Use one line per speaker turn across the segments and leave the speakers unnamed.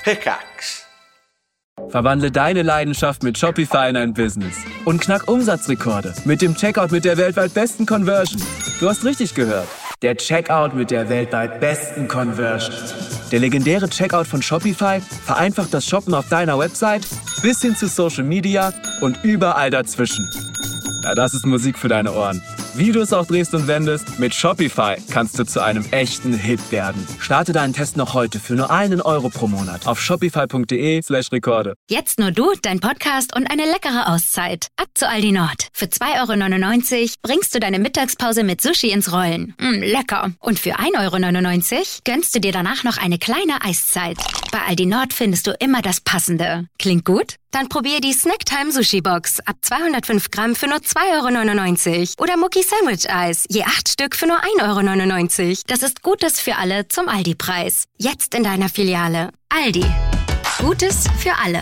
Pickaxe.
Verwandle deine Leidenschaft mit Shopify in ein Business und knack Umsatzrekorde mit dem Checkout mit der weltweit besten Conversion. Du hast richtig gehört. Der Checkout mit der weltweit besten Conversion. Der legendäre Checkout von Shopify vereinfacht das Shoppen auf deiner Website bis hin zu Social Media und überall dazwischen. Ja, das ist Musik für deine Ohren. Wie du es auch drehst und wendest, mit Shopify kannst du zu einem echten Hit werden. Starte deinen Test noch heute für nur €1 pro Monat auf shopify.de/Rekorde.
Jetzt nur du, dein Podcast und eine leckere Auszeit. Ab zu Aldi Nord. Für €2,99 bringst du deine Mittagspause mit Sushi ins Rollen. Lecker. Und für €1,99 gönnst du dir danach noch eine kleine Eiszeit. Bei Aldi Nord findest du immer das Passende. Klingt gut? Dann probier die Snacktime Sushi Box ab 205 Gramm für nur €2,99. Oder Mucki Sandwich Eis, je 8 Stück für nur €1,99. Das ist Gutes für alle zum Aldi-Preis. Jetzt in deiner Filiale. Aldi. Gutes für alle.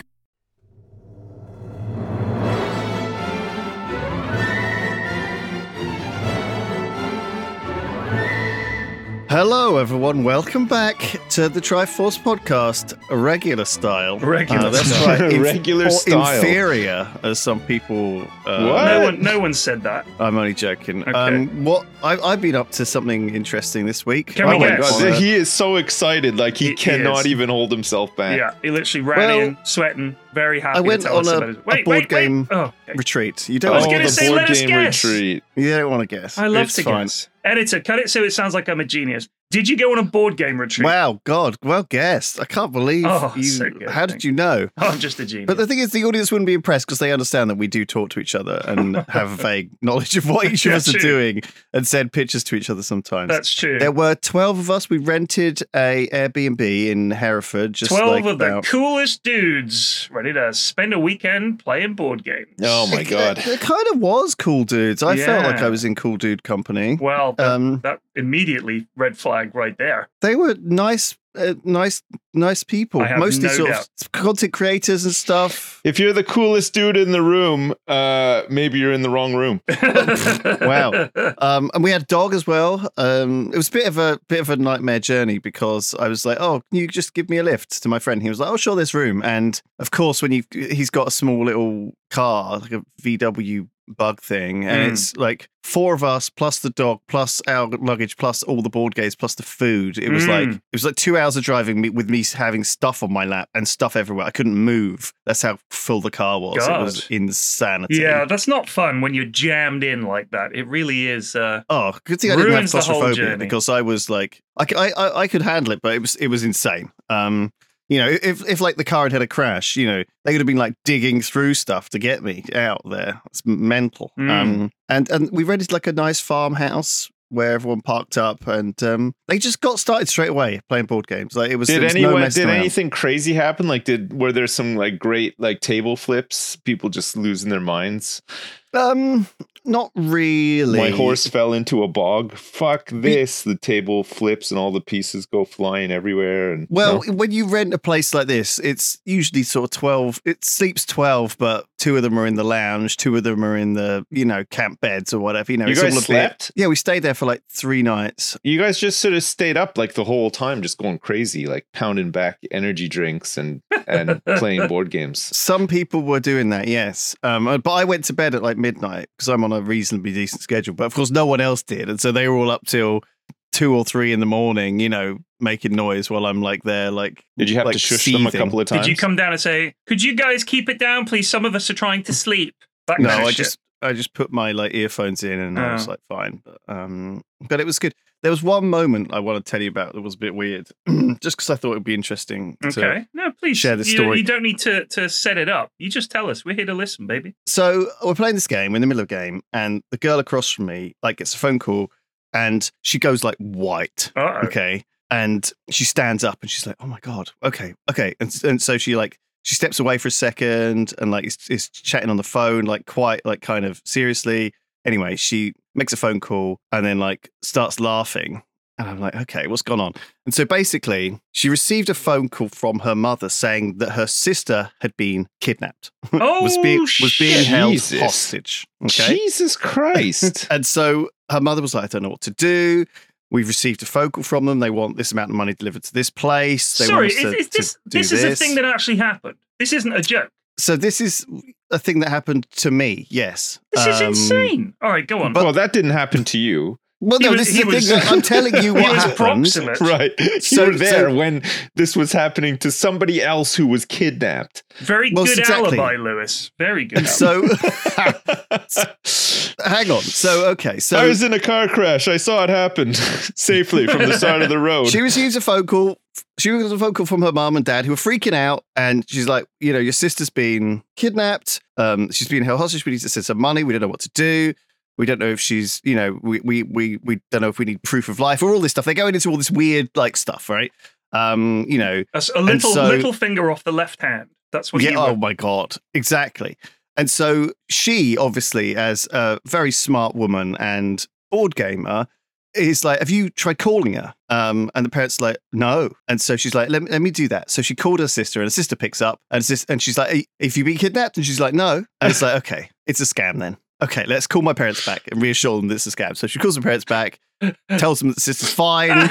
Hello, everyone. Welcome back to the Triforce podcast, a regular style. That's right.
Regular style.
Inferior, as some people.
No one said that.
I'm only joking.
Okay.
I've been up to something interesting this week.
Can we
my
guess?
God, he is so excited, like he cannot even hold himself back.
Yeah, he literally ran in, sweating, very happy.
I went
to tell
on
us
a
about it.
board game
Oh, okay.
retreat. You
I
don't.
was
Oh,
gonna
the
say,
board
let us
game
guess.
retreat.
You don't want to guess.
I love
It's
to
fine.
guess. Editor, cut it so it sounds like I'm a genius. Did you go on a board game retreat?
Wow, God, well guessed. I can't believe you.
So good,
How did you know?
I'm just a genius.
But the thing is, the audience wouldn't be impressed because they understand that we do talk to each other and have a vague knowledge of what each of us are doing and send pictures to each other sometimes.
That's true.
There were 12 of us. We rented a Airbnb in Hereford. Just
12
like
of the coolest dudes ready to spend a weekend playing board games.
Oh my God.
It kind of was cool dudes. I felt like
Yeah.
I was in cool dude company.
Well, that immediately red flag right there.
They were nice people.
I have
Mostly
no
sort
doubt.
of content creators and stuff.
If you're the coolest dude in the room, maybe you're in the wrong room.
Wow. And we had a dog as well. It was a bit of a nightmare journey because I was like, "Oh, can you just give me a lift?" to my friend. He was like, "Oh, sure, this room." And of course, he's got a small little car, like a VW bug thing, and it's like 4 of us plus the dog plus our luggage plus all the board games plus the food. It was like 2 hours of driving with me having stuff on my lap and stuff everywhere. I couldn't move. That's how full the car was.
God.
It was insanity.
Yeah, that's not fun when you're jammed in like that. It really is.
Oh, good thing I didn't have
ruins the whole
claustrophobia
journey.
because I was like, I could handle it, but it was insane. You know, if like the car had a crash, you know, they would have been like digging through stuff to get me out there. It's mental. And we rented like a nice farmhouse where everyone parked up, and they just got started straight away playing board games. Like it was.
Did
around.
anything crazy happen? Like, were there some like great like table flips? People just losing their minds.
Not really.
My horse fell into a bog. Fuck this. The table flips and all the pieces go flying everywhere. And
when you rent a place like this, it's usually sort of 12. It sleeps 12, but 2 of them are in the lounge, 2 of them are in the, camp beds or whatever. You
guys
all a
slept?
Yeah, we stayed there for like 3 nights.
You guys just sort of stayed up like the whole time, just going crazy, like pounding back energy drinks and playing board games.
Some people were doing that, yes. But I went to bed at like midnight because I'm on a reasonably decent schedule. But of course, no one else did. And so they were all up till 2 or 3 in the morning, making noise while I'm like there. Like,
did you have
like
to shush
seething.
them a couple of times?
Did you come down and say, "Could you guys keep it down, please? Some of us are trying to sleep." That
No,
kind of
I
shit.
just put my like earphones in and I was like fine. But it was good. There was one moment I want to tell you about that was a bit weird, just because I thought it would be interesting.
Okay, no, please
share the story.
You don't need to set it up. You just tell us. We're here to listen, baby.
So we're playing this game. We're in the middle of a game, and the girl across from me like gets a phone call, and she goes like white.
Uh-oh.
Okay, and she stands up and she's like, "Oh my god, okay," and so she steps away for a second and like is chatting on the phone like quite like kind of seriously. Anyway, she makes a phone call and then like starts laughing. And I'm like, okay, what's gone on? And so basically, she received a phone call from her mother saying that her sister had been kidnapped.
Oh,
was being held
Jesus.
hostage. Okay.
Jesus Christ.
And so her mother was like, I don't know what to do. we've received a phone call from them. They want this amount of money delivered to this place. They
Sorry,
want us
this
to do
is a thing that actually happened. This isn't a joke.
So this is a thing that happened to me. Yes,
This is insane. All right, go on.
Well, that didn't happen to you.
Well, no, this is the thing that I'm telling you what
he was
happened.
proximate.
Right. You were there when this was happening to somebody else who was kidnapped.
Very good alibi, Lewis. Very good.
So, hang on. So
I was in a car crash. I saw it happen safely from the side of the road.
She receives a phone call. She receives a phone call from her mom and dad, who are freaking out, and she's like, your sister's been kidnapped. She's been held hostage. We need to send some money. We don't know what to do. We don't know if she's, we don't know if we need proof of life or all this stuff. They're going into all this weird stuff, right?
That's a little finger off the left hand. That's what.
Yeah. Oh my God. Exactly. And so she, obviously, as a very smart woman and board gamer, is like, have you tried calling her? And the parents are like, no. And so she's like, let me do that. So she called her sister, and her sister picks up, and she's like, if you been kidnapped? And she's like, no. And it's like, okay, it's a scam then. Okay, let's call my parents back and reassure them that it's a scam. So she calls her parents back, tells them that the sister's fine.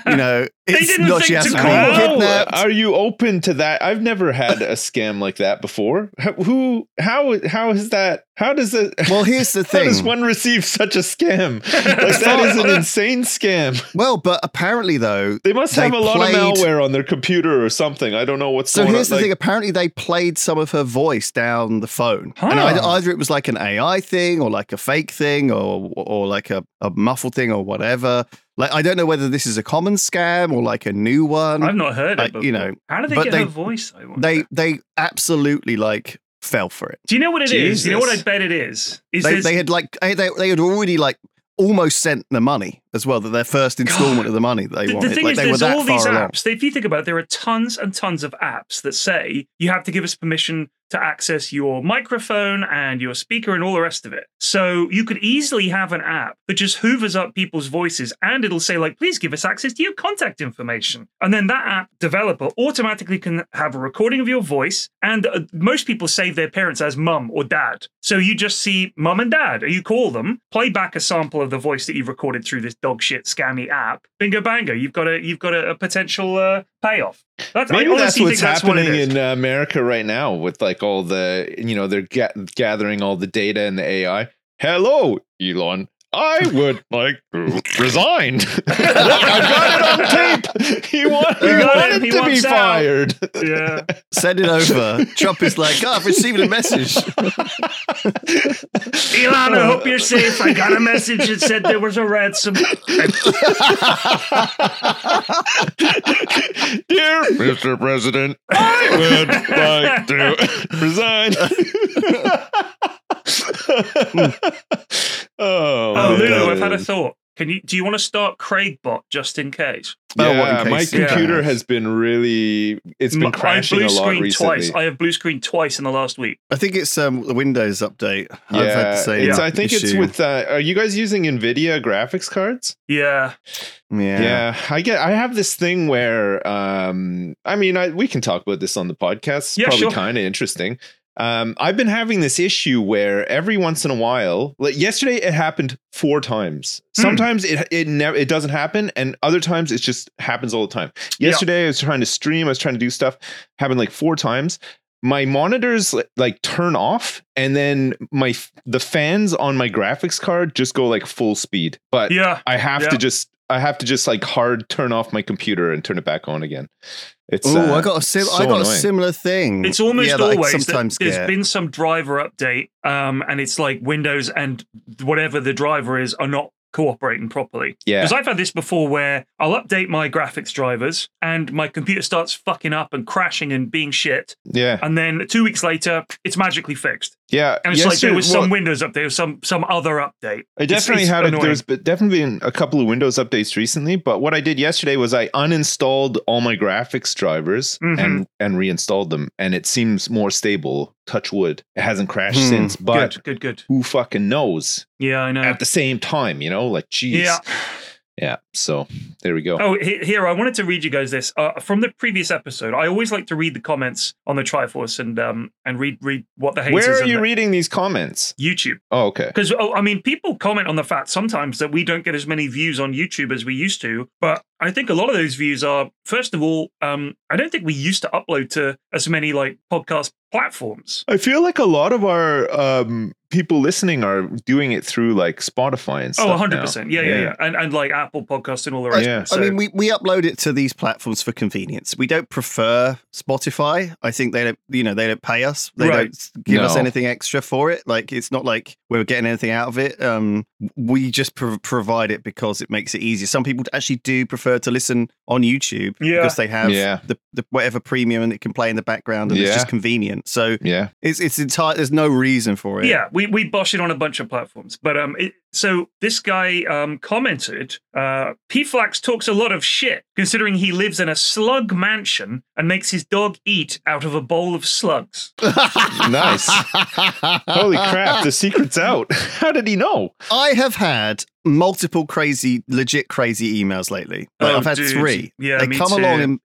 It's not she hasn't been kidnapped.
Are you open to that? I've never had a scam like that before. How is that? How does it?
Well, here's the thing.
How does one receive such a scam? That is an insane scam.
Well, but apparently though,
they must have a lot of malware on their computer or something. I don't know what's going on.
So here's the thing. Apparently they played some of her voice down the phone. Huh. And either it was like an AI thing or like a fake thing or like a muffled thing or whatever. Like, I don't know whether this is a common scam or like a new one.
I've not heard it before. How did they get her voice?
They absolutely fell for it.
Do you know what it is? You know what I bet it is?
They had already almost sent the money as well, that their first installment of the money that they wanted.
The thing is, there's all these apps.
Along.
If you think about it, there are tons and tons of apps that say you have to give us permission to access your microphone and your speaker and all the rest of it. So you could easily have an app that just hoovers up people's voices, and it'll say please give us access to your contact information. And then that app developer automatically can have a recording of your voice. And most people save their parents as mum or dad. So you just see mum and dad, you call them, play back a sample of the voice that you've recorded through this dog shit scammy app. Bingo bango, you've got a potential payoff.
Maybe that's what's happening in America right now with all the, they're gathering all the data and the AI. Hello, Elon. I would like to resign. Look, I've got it on tape. He wanted to be fired.
Yeah.
Send it over. Trump is like, I've received a message.
Elon, I hope you're safe. I got a message that said there was a ransom.
Dear Mr. President, I would like to resign.
Oh, Lulu, I've had a thought. Do you want to start Craigbot just in case?
Yeah, my computer has been been crashing a lot recently.
Twice. I have blue screen twice in the last week.
I think it's the Windows update. I've had the same
I think it's with. Are you guys using NVIDIA graphics cards?
Yeah.
I have this thing where, we can talk about this on the podcast. It's probably kind of interesting. I've been having this issue where every once in a while, yesterday it happened 4 times. Sometimes it doesn't happen, and other times it just happens all the time. Yesterday I was trying to stream, I was trying to do stuff, happened 4 times. My monitors turn off, and then the fans on my graphics card just go full speed. But I have to just hard turn off my computer and turn it back on again. It's
I got a similar thing.
It's almost always there's been some driver update, and it's Windows and whatever the driver is are not cooperating properly. Yeah. Because I've had this before where I'll update my graphics drivers and my computer starts fucking up and crashing and being shit.
Yeah.
And then 2 weeks later, it's magically fixed.
Yeah.
And it's there was some Windows update or some other update.
I definitely there's definitely been a couple of Windows updates recently, but what I did yesterday was I uninstalled all my graphics drivers and reinstalled them, and it seems more stable. Touch wood. It hasn't crashed since, but
good.
Who fucking knows?
Yeah, I know.
At the same time, geez. Yeah, so there we go.
Oh, here, I wanted to read you guys this. From the previous episode, I always like to read the comments on the Triforce and read what the haters...
Where are you reading these comments?
YouTube.
Oh, okay.
Because, I mean, people comment on the fact sometimes that we don't get as many views on YouTube as we used to, but I think a lot of those views are, first of all, I don't think we used to upload to as many, like, podcast platforms.
I feel like a lot of our people listening are doing it through like Spotify and stuff.
100%. Yeah. And like Apple Podcasts and all the rest of it.
So. I mean, we upload it to these platforms for convenience. We don't prefer Spotify. I think they don't pay us. They don't give us anything extra for it. Like, it's not like we're getting anything out of it. We just provide it because it makes it easier. Some people actually do prefer to listen on YouTube because they have the whatever premium and it can play in the background and it's just convenient. So it's entire. There's no reason for it.
Yeah, we bosh it on a bunch of platforms, but so this guy commented, P-Flax talks a lot of shit considering he lives in a slug mansion and makes his dog eat out of a bowl of slugs.
Nice. Holy crap, the secret's out. How did he know?
I have had multiple legit crazy emails lately. Like, I've had 3.
Yeah,
they come along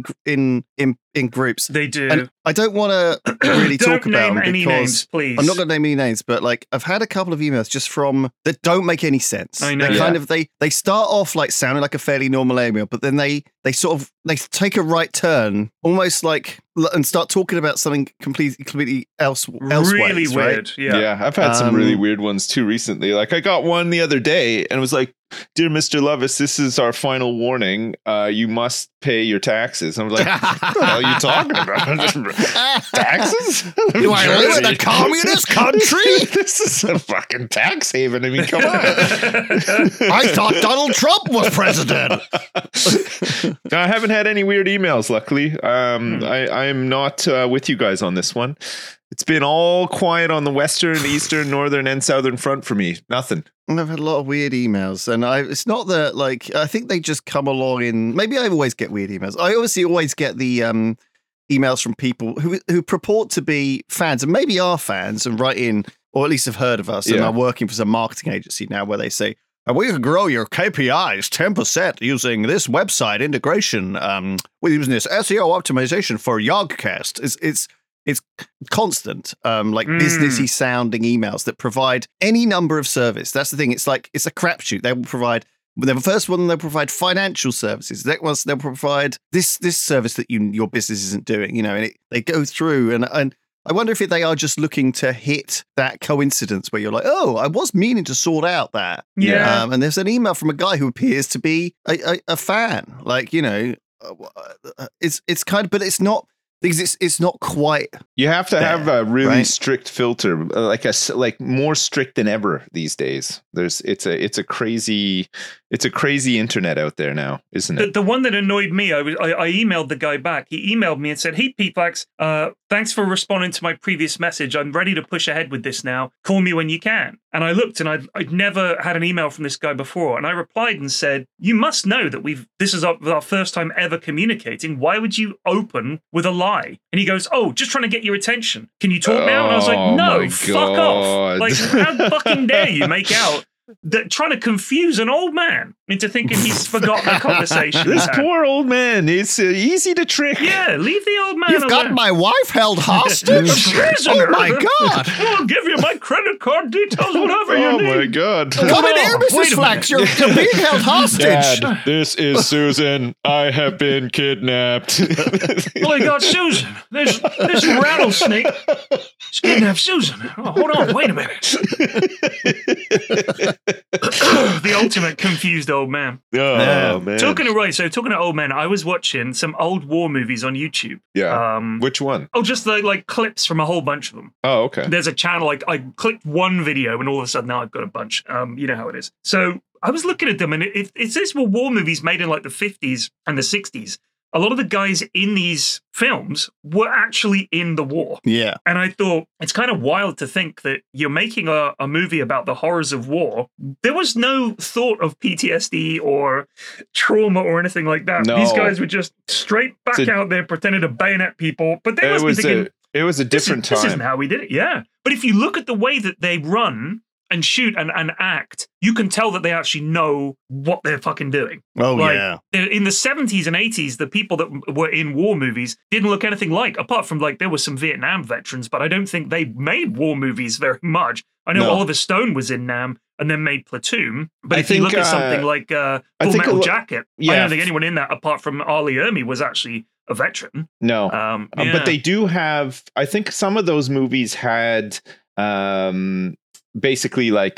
in groups.
They do.
And I don't want to really talk about them
any names, please.
I'm not going to name any names, but like I've had a couple of emails just from that don't make any sense.
I know.
They start off like sounding like a fairly normal email, but then they take a right turn, almost like, and start talking about something completely else.
Really weird.
Right?
Yeah. I've had some really weird ones too recently. Like I got one the other day and it was like, "Dear Mr. Lovis, this is our final warning. You must pay your taxes." And I was like, "What the hell are you talking about? Taxes?
Do I live in a communist country?
This is a fucking tax haven. I mean, come on."
I thought Donald Trump was president.
I haven't had any weird emails, luckily. I'm not with you guys on this one. It's been all quiet on the western, eastern, northern, and southern front for me. Nothing.
I've had a lot of weird emails, and it's not that, like, I think they just come along in, maybe I always get weird emails. I obviously always get the emails from people who purport to be fans, and maybe are fans, and write in, or at least have heard of us, and are working for some marketing agency now where they say, "We can grow your KPIs 10% using this website integration. We're using this SEO optimization for Yogcast." It's constant, businessy sounding emails that provide any number of service. That's the thing. It's like, it's a crapshoot. They will provide, the first one, they'll provide financial services. The next one, they'll provide this service that your business isn't doing, and they go through and I wonder if they are just looking to hit that coincidence where you're like, oh, I was meaning to sort out that.
Yeah.
And there's an email from a guy who appears to be a fan. Like, it's kind of, but it's not. Because it's not quite.
You have to have a really strict filter, like more strict than ever these days. It's a crazy internet out there now, isn't it?
The one that annoyed me, I emailed the guy back. He emailed me and said, "Hey, P-Flax, thanks for responding to my previous message. I'm ready to push ahead with this now. Call me when you can." And I looked, and I'd never had an email from this guy before. And I replied and said, "You must know that this is our first time ever communicating. Why would you open with a lie?" And he goes, "Oh, just trying to get your attention. Can you talk now?" And I was like, "No, fuck off. Like, how fucking dare you make out that trying to confuse an old man into thinking he's forgotten a conversation."
This poor old man, it's easy to trick.
Yeah, leave the old man
alone. You've got my wife held hostage? Oh my God.
I'll give you my credit card details, whatever you need.
Oh my God.
Come in here, Mrs. Flax. You're being held hostage.
Dad, this is Susan. I have been kidnapped.
Oh my God, Susan. There's rattlesnake. He's kidnapped Susan. Oh, hold on, wait a minute. The ultimate confused old man.
Oh, man.
Talking to old men, I was watching some old war movies on YouTube.
Yeah. Which one?
Oh, just like clips from a whole bunch of them.
Oh, okay.
There's a channel, like I clicked one video and all of a sudden now I've got a bunch. You know how it is. So I was looking at them, and if these were war movies made in like the 50s and the 60s, a lot of the guys in these films were actually in the war.
Yeah.
And I thought, it's kind of wild to think that you're making a movie about the horrors of war. There was no thought of PTSD or trauma or anything like that.
No.
These guys were just straight back out there pretending to bayonet people. But they must be thinking,
it was a different time.
This isn't how we did it. Yeah. But if you look at the way that they run and shoot and act, you can tell that they actually know what they're fucking doing.
Oh, yeah.
In the 70s and 80s, the people that were in war movies didn't look anything like, apart from like there were some Vietnam veterans, but I don't think they made war movies very much. I know Oliver Stone was in Nam and then made Platoon, but if you look at something like Full Metal Jacket, I don't think anyone in that apart from Ali Ermey was actually a veteran.
No, but they do have. I think some of those movies had basically like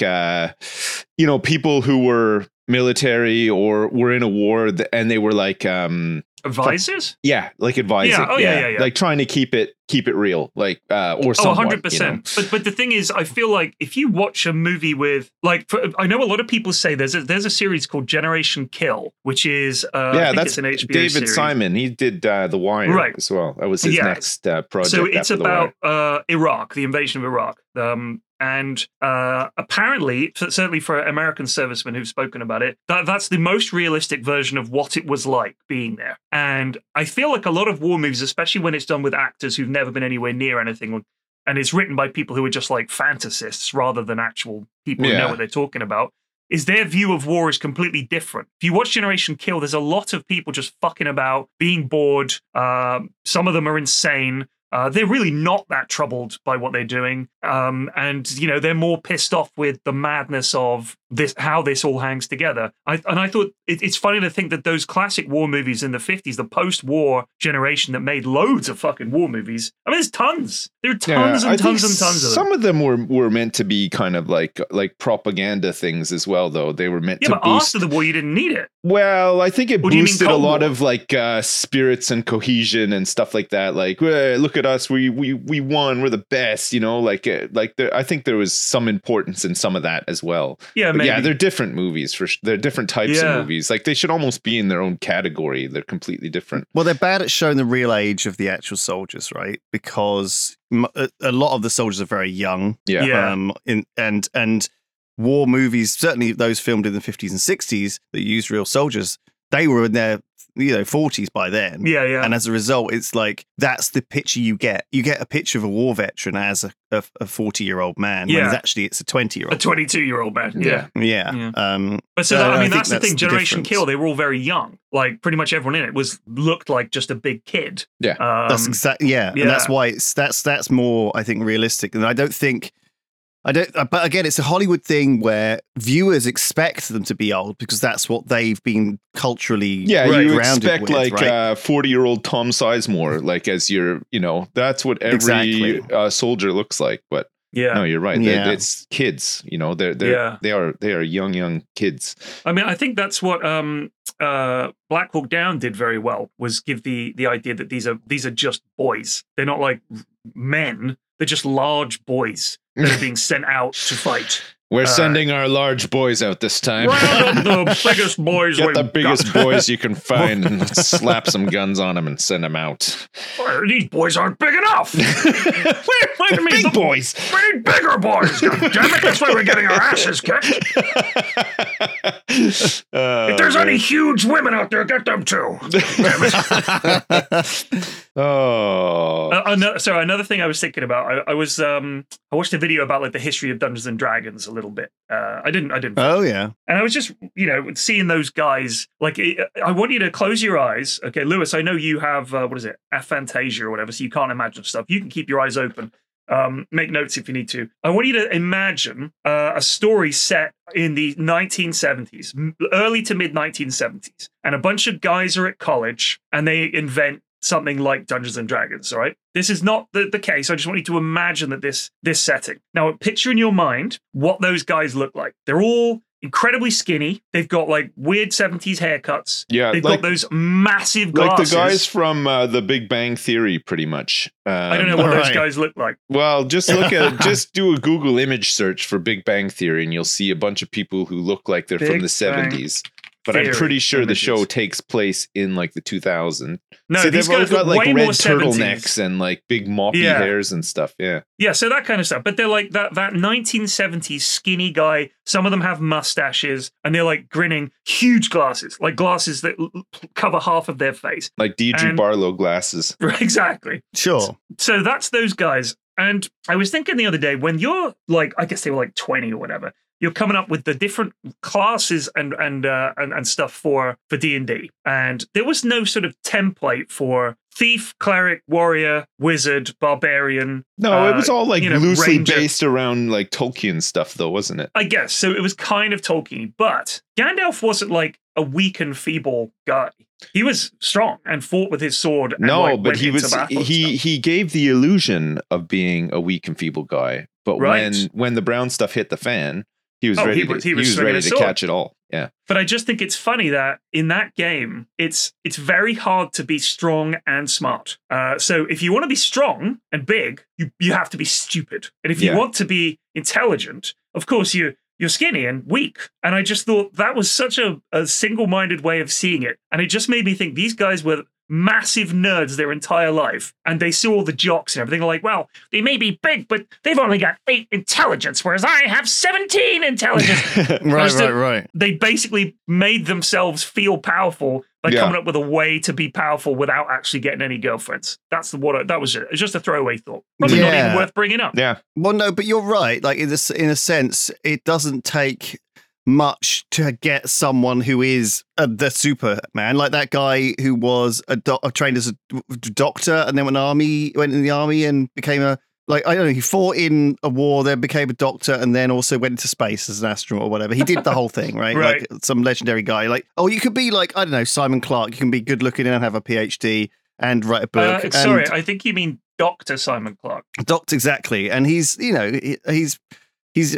people who were military or were in a war and they were like
advisors.
Like advising.
Yeah. Yeah.
Like trying to keep it real, like or somewhat.
100%. But the thing is, I feel like if you watch a movie with I know a lot of people say there's a series called Generation Kill, which is I think it's an HBO
David
series.
Simon. He did The Wire as well. That was his next project.
So it's about Iraq, the invasion of Iraq. And apparently, certainly for American servicemen who've spoken about it, that's the most realistic version of what it was like being there. And I feel like a lot of war movies, especially when it's done with actors who've never been anywhere near anything, and it's written by people who are just like fantasists rather than actual people who know what they're talking about, is their view of war is completely different. If you watch Generation Kill, there's a lot of people just fucking about, being bored. Some of them are insane. They're really not that troubled by what they're doing. And, they're more pissed off with the madness of this, how this all hangs together. I thought it's funny to think that those classic war movies in the 50s, the post-war generation that made loads of fucking war movies, I mean, there's tons. There are tons and tons and tons of them.
Some of them were meant to be kind of like propaganda things as well, though. They were meant to
but
boost.
After the war, you didn't need it.
Well, I think it boosted a lot of like spirits and cohesion and stuff like that. Like, look at us, we won, we're the best, I think there was some importance in some of that as well.
Yeah, maybe.
Yeah, they're different movies. They're different types of movies. Like they should almost be in their own category. They're completely different.
Well, they're bad at showing the real age of the actual soldiers, right? Because a lot of the soldiers are very young.
Yeah.
And war movies, certainly those filmed in the 50s and 60s that used real soldiers, they were in their 40s by then.
Yeah.
And as a result, it's like that's the picture you get. You get a picture of a war veteran as a 40-year-old man.
Yeah.
When actually it's a 20-year-old.
A 22-year-old man. Yeah.
But
so that's the thing. Generation Kill, they were all very young. Like pretty much everyone in it looked like just a big kid.
Yeah.
That's exactly. Yeah. And that's why that's more, I think, realistic. And but again, it's a Hollywood thing where viewers expect them to be old because that's what they've been culturally
you
grounded
expect
with,
like
right?
40-year-old Tom Sizemore, like as your, that's what every soldier looks like. But no, you're right. It's kids. They are young kids.
I mean, I think that's what Black Hawk Down did very well, was give the idea that these are just boys. They're not like men. They're just large boys that are being sent out to fight.
We're sending our large boys out this time.
Round up the biggest boys.
Get the biggest boys you can find and slap some guns on them and send them out.
Well, these boys aren't big enough.
Big boys.
We need bigger boys. God damn it, that's why we're getting our asses kicked. If there's any huge women out there, get them too. Another thing I was thinking about, I watched a video about like the history of Dungeons and Dragons a little bit. I didn't.
Oh yeah.
And I was just, seeing those guys. Like, I want you to close your eyes. Okay, Lewis, I know you have aphantasia or whatever, so you can't imagine stuff. You can keep your eyes open. Make notes if you need to. I want you to imagine a story set in the 1970s, early to mid 1970s, and a bunch of guys are at college and they invent something like Dungeons and Dragons, all right? This is not the case. I just want you to imagine that this setting. Now, picture in your mind what those guys look like. They're all incredibly skinny. They've got like weird 70s haircuts.
Yeah,
they've got those massive glasses.
Like the guys from The Big Bang Theory, pretty much.
I don't know what those guys look like.
Well, just do a Google image search for Big Bang Theory, and you'll see a bunch of people who look like they're from the 70s. But I'm pretty sure the show takes place in like the 2000s.
No,
so
these
they've all
guys
got like
way
red
more
turtlenecks
70s.
and like big moppy hairs and stuff.
Yeah, so that kind of stuff. But they're like that 1970s skinny guy. Some of them have mustaches and they're like grinning, huge glasses, like glasses that cover half of their face.
Like Deidre Barlow glasses.
Exactly.
Sure.
So that's those guys. And I was thinking the other day, when you're like, I guess they were like 20 or whatever, you're coming up with the different classes and stuff for D&D. And there was no sort of template for thief, cleric, warrior, wizard, barbarian.
No, it was all like loosely
ranger.
based around like Tolkien stuff, though, wasn't it?
I guess. So it was kind of Tolkien. But Gandalf wasn't like a weak and feeble guy. He was strong and fought with his sword. And
but he gave the illusion of being a weak and feeble guy. But when the brown stuff hit the fan, he was ready to catch it all. Yeah.
But I just think it's funny that in that game, it's very hard to be strong and smart. So if you want to be strong and big, you have to be stupid. And if you want to be intelligent, of course you're skinny and weak. And I just thought that was such a single-minded way of seeing it. And it just made me think these guys were massive nerds their entire life. And they saw all the jocks and everything. Like, well, they may be big, but they've only got 8 intelligence, whereas I have 17 intelligence.
Right.
They basically made themselves feel powerful by coming up with a way to be powerful without actually getting any girlfriends. That was it. It's just a throwaway thought. Probably not even worth bringing up.
Yeah.
Well, no, but you're right. Like in a sense, it doesn't take much to get someone who is the Superman, like that guy who was trained as a doctor and then went in the army and became he fought in a war, then became a doctor, and then also went into space as an astronaut or whatever. He did the whole thing, right?
Right.
Like some legendary guy. Like, you could be like, I don't know, Simon Clark. You can be good looking and have a PhD and write a book.
I think you mean Dr. Simon Clark.
Doctor, exactly. And he's he's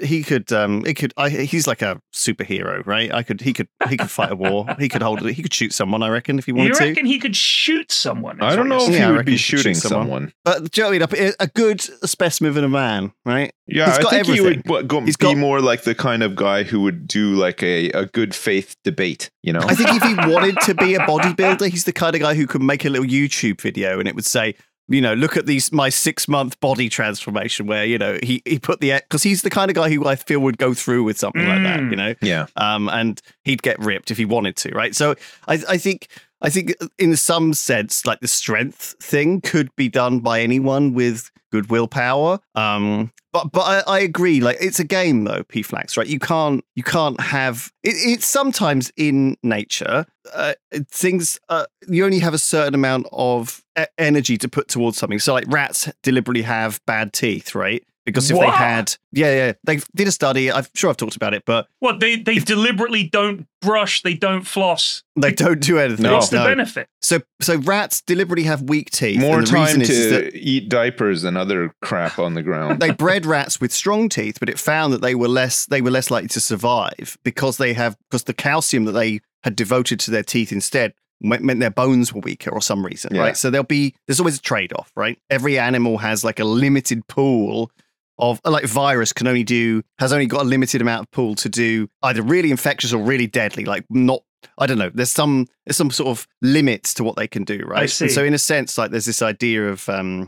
like a superhero, right? He could fight a war. He could shoot someone, I reckon, if he wanted to.
You reckon he could shoot someone?
I don't know if he would be shooting someone.
But do you know what I mean? A good specimen of a man, right?
Yeah, I think everything. He would be more like the kind of guy who would do like a good faith debate, you know?
I think if he wanted to be a bodybuilder, he's the kind of guy who could make a little YouTube video and it would say, look at my 6-month body transformation where, he put because he's the kind of guy who I feel would go through with something like that,
Yeah.
And he'd get ripped if he wanted to, right? So I think in some sense, like the strength thing could be done by anyone with good willpower. But I agree. Like it's a game though, P-Flax, right? You can't have it's sometimes in nature. Things you only have a certain amount of energy to put towards something. So like rats deliberately have bad teeth, right? Because if they had, they did a study. I'm sure I've talked about it, but
what they deliberately don't brush, they don't floss,
they don't do anything.
What's the benefit?
So rats deliberately have weak teeth.
More time to eat diapers and other crap on the ground.
They bred rats with strong teeth, but it found that they were less likely to survive because the calcium that they had devoted to their teeth instead meant their bones were weaker or some reason, right? So there's always a trade-off, right? Every animal has like a limited pool of, like virus has only got a limited amount of pool to do either really infectious or really deadly, like not, I don't know, there's some sort of limits to what they can do, right?
I see.
And so in a sense, like there's this idea of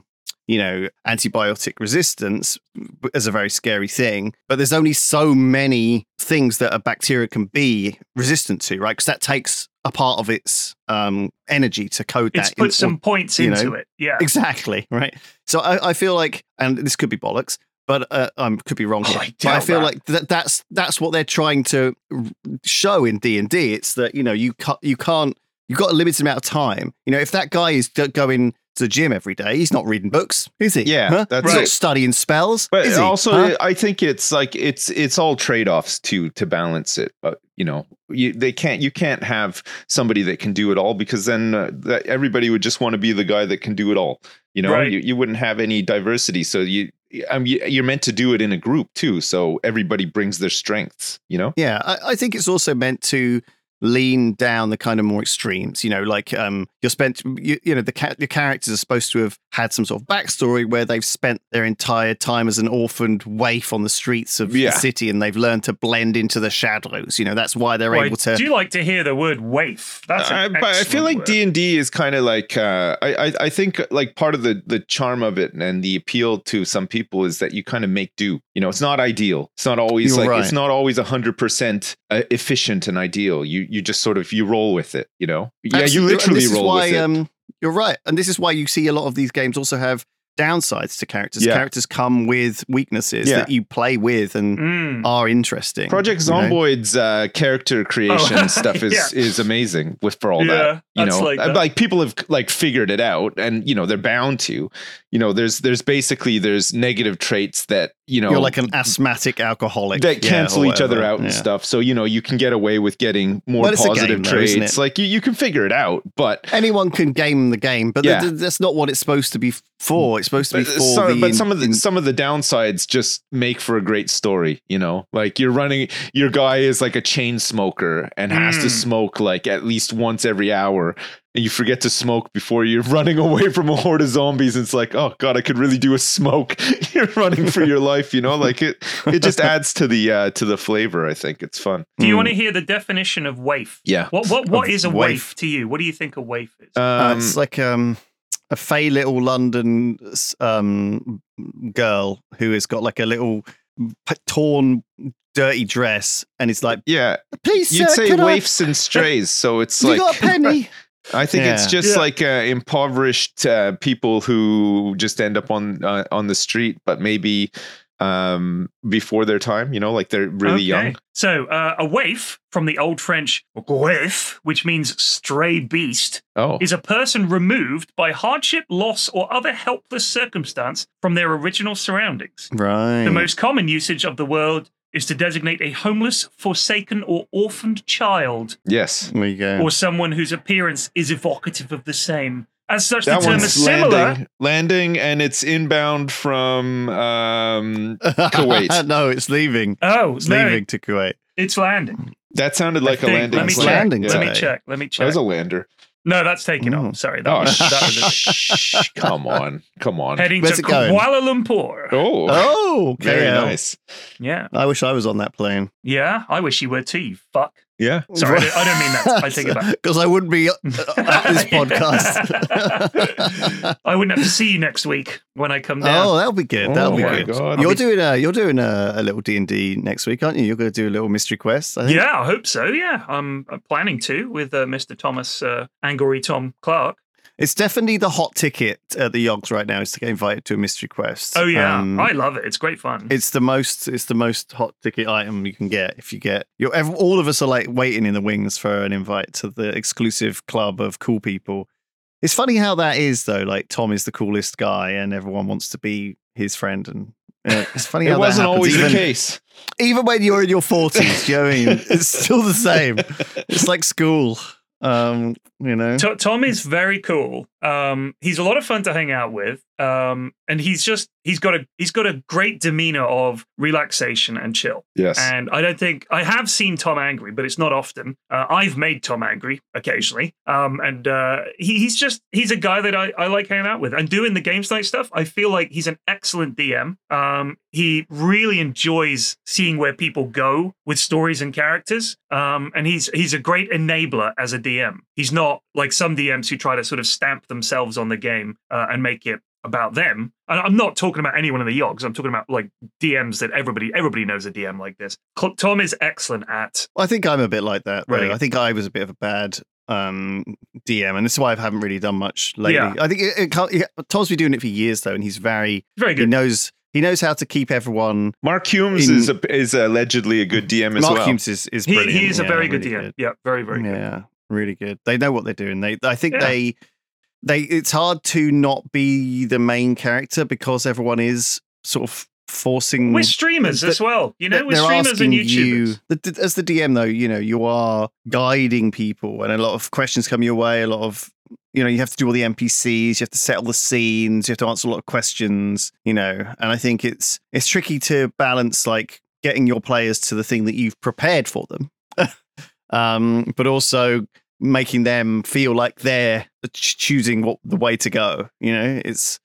antibiotic resistance as a very scary thing, but there's only so many things that a bacteria can be resistant to, right? Because that takes a part of its energy to code that.
It's put some points into it. Yeah,
exactly. Right. So I feel like, and this could be bollocks, but could be wrong here. But I feel like that's what they're trying to show in D&D. It's that you've got a limited amount of time. If that guy is going to the gym every day, he's not reading books, is he?
Yeah,
that's he's not studying spells.
But
is he?
Also, I think it's like it's all trade-offs to balance it. You can't have somebody that can do it all, because then everybody would just want to be the guy that can do it all.
Right.
You wouldn't have any diversity. So you're meant to do it in a group too. So everybody brings their strengths.
Yeah, I think it's also meant to lean down the kind of more extremes, the characters are supposed to have had some sort of backstory where they've spent their entire time as an orphaned waif on the streets of the city, and they've learned to blend into the shadows. That's why they're able to.
Do you like to hear the word waif? That's
but I feel like D&D is kind of like I think like part of the charm of it and the appeal to some people is that you kind of make do. It's not ideal. It's not always it's not always 100% efficient and ideal. You just sort of you roll with it. Yeah, you literally roll with it.
You're right, and this is why you see a lot of these games also have downsides to characters.
Yeah.
Characters come with weaknesses that you play with and are interesting.
Project Zomboid's character creation stuff is amazing for all that. You know, like people have like figured it out, and you know they're bound to. You know, there's negative traits that
you're like an asthmatic alcoholic
that cancel each other out and stuff. So you know you can get away with getting more positive traits. Like you can figure it out, but
anyone can game the game. But that's not what it's supposed to be for. It's supposed to be for
some of the downsides just make for a great story. You know, like your guy is like a chain smoker and has to smoke like at least once every hour. And you forget to smoke before you're running away from a horde of zombies. And it's like, oh God, I could really do a smoke. You're running for your life, you know, like it just adds to the flavor. I think it's fun.
Do you want to hear the definition of waif?
Yeah.
What is a waif to you? What do you think a waif is?
It's like a fey little London girl who has got like a little torn dirty dress, and it's like, please,
you'd
sir,
say waifs and strays, so it's
you
like
got a penny.
I think it's just like impoverished people who just end up on the street, but maybe before their time, you know, like they're really young.
So a waif, from the Old French waif, which means stray beast, is a person removed by hardship, loss, or other helpless circumstance from their original surroundings.
Right.
The most common usage of the word is to designate a homeless, forsaken, or orphaned child.
Yes.
There you go.
Or someone whose appearance is evocative of the same. As such, the term is similar.
Landing, and it's inbound from Kuwait.
No, it's leaving.
Oh,
it's leaving to Kuwait.
It's landing.
That sounded like a landing.
Let me check.
Landing
Let me check.
That was a lander.
No, that's taken off. Sorry. That was it.
Come on.
Heading
Where's
to
it going?
Kuala Lumpur.
Oh,
okay.
Very nice.
Yeah.
I wish I was on that plane.
Yeah, I wish you were too, you fuck.
Yeah.
Sorry, I don't mean that. I take it back.
Because I wouldn't be at this podcast.
I wouldn't have to see you next week when I come down.
Oh, that'll be good. That'll be good.
God.
You're doing a little D&D next week, aren't you? You're going to do a little mystery quest, I think.
Yeah, I hope so. Yeah, I'm planning to with Mr. Thomas Angry Tom Clark.
It's definitely the hot ticket at the Yogs right now is to get invited to a mystery quest.
Oh yeah, I love it. It's great fun.
It's the most hot ticket item you can get. If you get, all of us are like waiting in the wings for an invite to the exclusive club of cool people. It's funny how that is though. Like Tom is the coolest guy, and everyone wants to be his friend. And it's funny how
it wasn't
that happens.
always the case.
Even when you're in your 40s, do you know what I mean? It's still the same. It's like school. You know,
Tom is very cool. He's a lot of fun to hang out with. And he's got a great demeanor of relaxation and chill.
Yes.
And I have seen Tom angry, but it's not often. I've made Tom angry occasionally. And he's a guy that I like hanging out with and doing the games night stuff. I feel like he's an excellent DM. He really enjoys seeing where people go with stories and characters. And he's a great enabler as a DM. He's not like some DMs who try to sort of stamp themselves on the game and make it about them. And I'm not talking about anyone in the Yogs. I'm talking about like DMs that everybody knows a DM like this. Tom is excellent at.
Well, I think I'm a bit like that.
Really?
I think I was a bit of a bad DM, and this is why I haven't really done much lately.
Yeah.
I think Tom's been doing it for years though, and he's very
good.
He knows how to keep everyone.
Mark Humes is allegedly a good DM as well.
Mark Humes is brilliant.
He is a very
really
good DM.
Good.
Yeah, very, very good.
Yeah, really good. They know what they're doing. I think it's hard to not be the main character because everyone is sort of forcing.
We're streamers as well, you know. We're streamers and YouTubers.
As the DM, though, you know, you are guiding people, and a lot of questions come your way. A lot of, you know, you have to do all the NPCs, you have to settle the scenes, you have to answer a lot of questions, you know. And I think it's tricky to balance like getting your players to the thing that you've prepared for them, but also making them feel like they're choosing the way to go. You know, it's.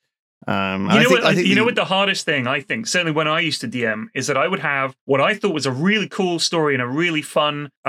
What the hardest thing, I think, certainly when I used to DM, is that I would have what I thought was a really cool story and a really fun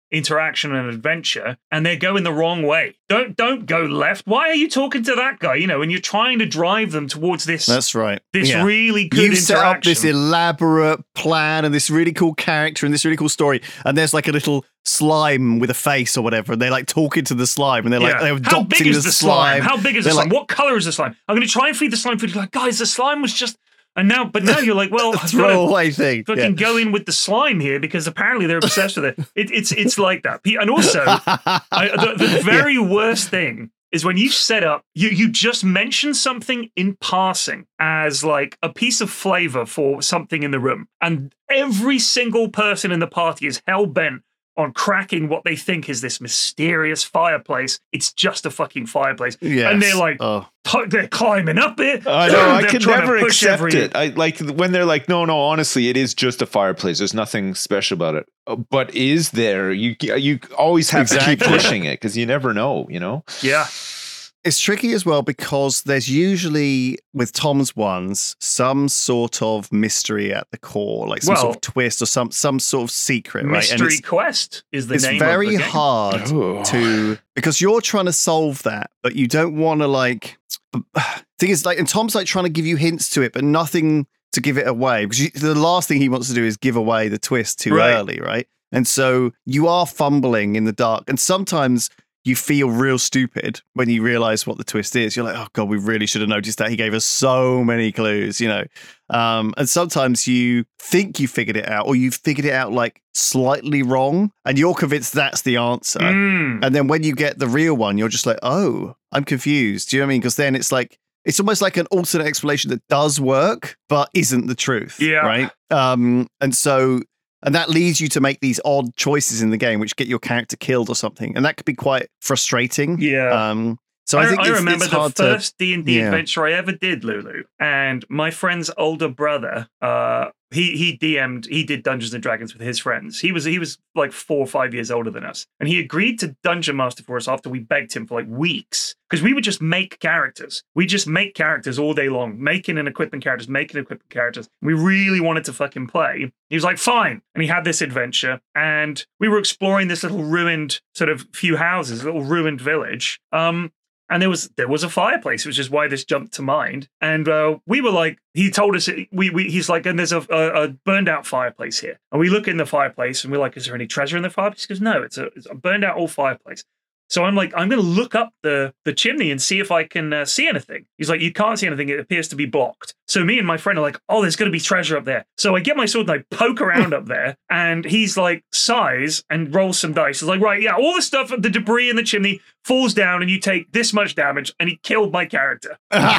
interaction and adventure, and they're going the wrong way. Don't go left. Why are you talking to that guy? You know, and you're trying to drive them towards this.
That's right.
This really good
You've
interaction.
set up this elaborate plan and this really cool character and this really cool story, and there's like a little slime with a face or whatever, and they're like talking to the slime, and they're like they're adopting
How big is the slime? How big is the slime?
Like,
what color is the slime? I'm going to try and feed the slime food. You're like, guys, the slime was just. And now you're like, well,
throwaway thing.
Fucking go in with the slime here because apparently they're obsessed with it. It's like that. And also, the very worst thing is when you set up, you just mention something in passing as like a piece of flavor for something in the room, and every single person in the party is hell bent on cracking what they think is this mysterious fireplace. It's just a fucking fireplace.
Yes.
And they're like, they're climbing up it.
I know, I can never accept it. I like when they're like, no, honestly, it is just a fireplace. There's nothing special about it. But is there? You always have to keep pushing it because you never know, you know?
Yeah.
It's tricky as well because there's usually, with Tom's ones, some sort of mystery at the core, like some sort of twist or some sort of secret, right?
Mystery Quest is the name of the game.
It's very hard to, because you're trying to solve that, but you don't want to like, thing is like, and Tom's like trying to give you hints to it, but nothing to give it away, because the last thing he wants to do is give away the twist too early, right? And so you are fumbling in the dark, and sometimes you feel real stupid when you realize what the twist is. You're like, oh God, we really should have noticed that. He gave us so many clues, you know. And sometimes you think you figured it out, or you've figured it out like slightly wrong, and you're convinced that's the answer. And then when you get the real one, you're just like, oh, I'm confused. Do you know what I mean? Because then it's like, it's almost like an alternate explanation that does work, but isn't the truth. Yeah. Right. And that leads you to make these odd choices in the game, which get your character killed or something. And that could be quite frustrating.
Yeah.
So I think
I remember
it's
the
hard
first D&D adventure I ever did, Lulu. And my friend's older brother, he did Dungeons and Dragons with his friends. He was like 4 or 5 years older than us. And he agreed to Dungeon Master for us after we begged him for like weeks. Because we would just make characters. We just make characters all day long, making and equipping characters. We really wanted to fucking play. He was like, fine. And he had this adventure. And we were exploring this little ruined sort of few houses, a little ruined village. And there was a fireplace, which is why this jumped to mind. And we were like, he told us, he's like, and there's a burned out fireplace here. And we look in the fireplace and we're like, is there any treasure in the fireplace? He goes, no, it's a burned out old fireplace. So I'm like, I'm going to look up the chimney and see if I can see anything. He's like, you can't see anything. It appears to be blocked. So me and my friend are like, oh, there's going to be treasure up there. So I get my sword and I poke around up there. And he's like, sighs and rolls some dice. He's like, right, yeah, all the stuff, the debris in the chimney falls down and you take this much damage. And he killed my character.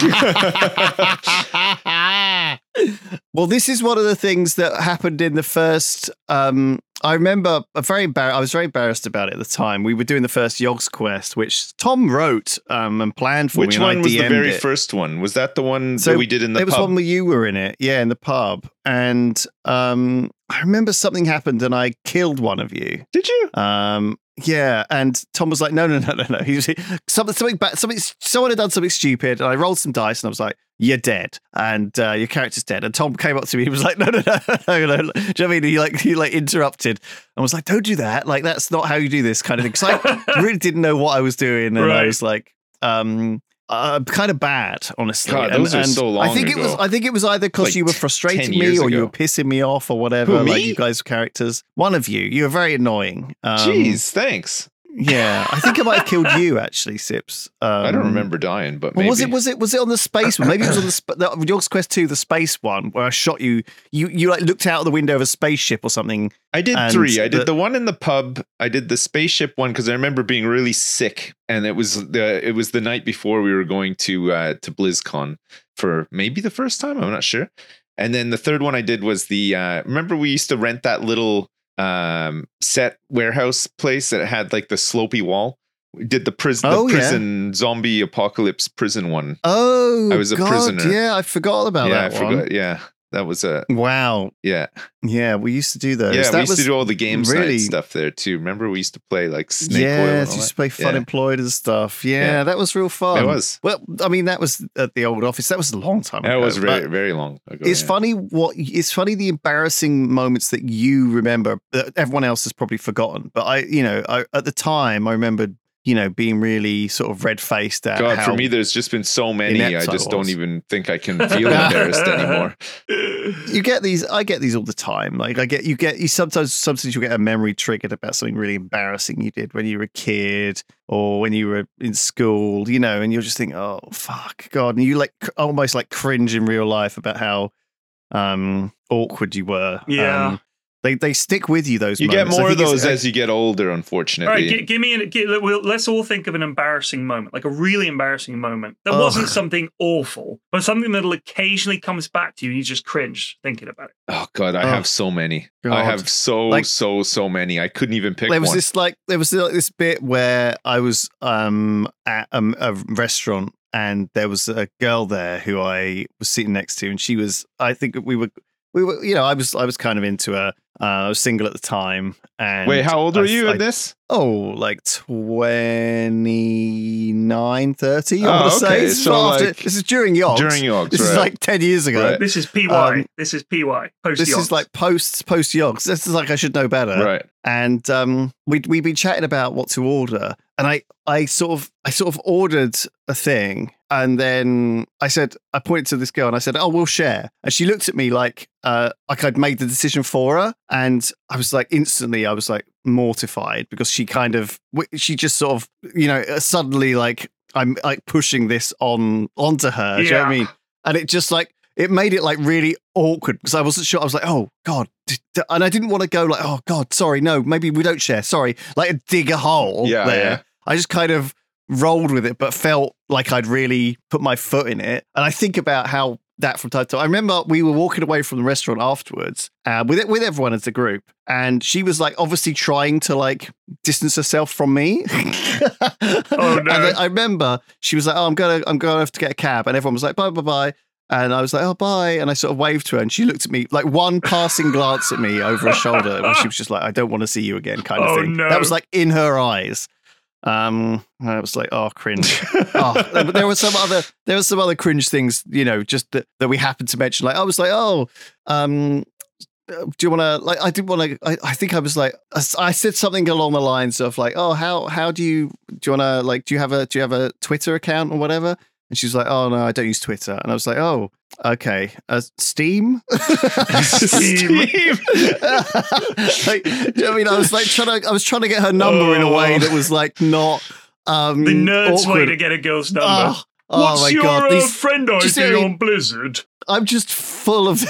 Well, this is one of the things that happened in the first... I remember I was very embarrassed about it at the time. We were doing the first Yogg's Quest, which Tom wrote and planned for me.
Which one was the very first one? Was that the one that we did in the pub?
It was one where you were in it. Yeah, in the pub. And I remember something happened and I killed one of you.
Did you?
Yeah, and Tom was like, no. He was someone had done something stupid, and I rolled some dice, and I was like, you're dead, and your character's dead. And Tom came up to me, he was like, no. Do you know what I mean? He interrupted, and was like, don't do that. Like, that's not how you do this kind of thing. Because I really didn't know what I was doing, and I was like, kind of bad, honestly.
God, those are so long
I think it was either because you were frustrating me or you were pissing me off or whatever.
Who, me?
Like you guys were characters. One of you. You were very annoying.
Jeez, thanks.
Yeah, I think I might have killed you actually, Sips.
I don't remember dying, but maybe.
Was it on the space one? Maybe it was on the Yogg's Quest 2, the space one, where I shot you. You like looked out of the window of a spaceship or something.
I did 3. I did the one in the pub. I did the spaceship one because I remember being really sick, and it was the night before we were going to BlizzCon for maybe the first time. I'm not sure. And then the third one I did was remember we used to rent that little set warehouse place that had like the slopey wall. We did the prison zombie apocalypse prison one.
Oh,
I was a prisoner.
Yeah, I forgot about that one.
Yeah. That was
wow.
Yeah.
Yeah, we used to do those.
Yeah,
that
we used to do all the game
really
side stuff there too. Remember, we used to play like Snake Oil.
Yeah,
and all
used to
that?
play Fun Employed and stuff. Yeah, that was real fun.
It was.
Well, I mean, that was at the old office. That was a long time ago.
That was very, very long ago.
It's funny the embarrassing moments that you remember that everyone else has probably forgotten. But I at the time, I remembered, being really sort of red-faced at
God, for me, there's just been so many. I just don't even think I can feel embarrassed anymore.
I get these all the time. Like sometimes you'll get a memory triggered about something really embarrassing you did when you were a kid or when you were in school, and you'll just think, oh, fuck, God. And you almost cringe in real life about how awkward you were.
Yeah.
They stick with you, those
you
moments.
get more of those as you get older, unfortunately.
All right, let's all think of an embarrassing moment, like a really embarrassing moment. That wasn't something awful, but something that'll occasionally comes back to you and you just cringe thinking about it.
Oh, God, I have so many.
God.
I have so many. I couldn't even pick one.
There was this bit where I was at a restaurant and there was a girl there who I was sitting next to, and she was, I think we were, I was kind of into her. I was single at the time. And
wait, how old were you in this?
Oh, like 29, 30, I want to say.
So
this is during Yogs. This is like 10 years ago.
Right.
This is PY. This is PY. Post
This
Yogs.
is like post Yogs. This is like I should know better.
Right.
And we'd been chatting about what to order. And I sort of ordered a thing. And then I pointed to this girl and I said, oh, we'll share. And she looked at me like I'd made the decision for her. And I was like, instantly, I was like mortified because she just sort of, suddenly like, I'm like pushing this onto her. Do you know what I mean? And it just like, it made it like really awkward because I wasn't sure. I was like, oh God. And I didn't want to go like, oh God, sorry. No, maybe we don't share. Sorry. Like dig a hole there. Yeah. I just kind of rolled with it, but felt like I'd really put my foot in it. And I think about how that from time to time. I remember we were walking away from the restaurant afterwards with everyone as a group. And she was like obviously trying to like distance herself from me.
Oh no.
And I remember she was like, oh, I'm going to have to get a cab. And everyone was like, bye, bye, bye. And I was like, oh, bye. And I sort of waved to her and she looked at me like one passing glance at me over her shoulder. And she was just like, I don't want to see you again kind of thing.
No.
That was like in her eyes. I was like, oh, cringe. But there were some other cringe things, just that we happened to mention. Like, I was like, oh, do you want to, like, I didn't want to, I think I was like, I said something along the lines of like, oh, how do you want to, like, do you have a Twitter account or whatever? And she was like, oh, no, I don't use Twitter. And I was like, oh, okay. Steam?
Steam.
Like, I mean, I was like trying to get her number in a way that was like not
the nerd's
awkward.
way to get a girl's number.
What's
my
your
God. Friend ID on Blizzard?
I'm just full of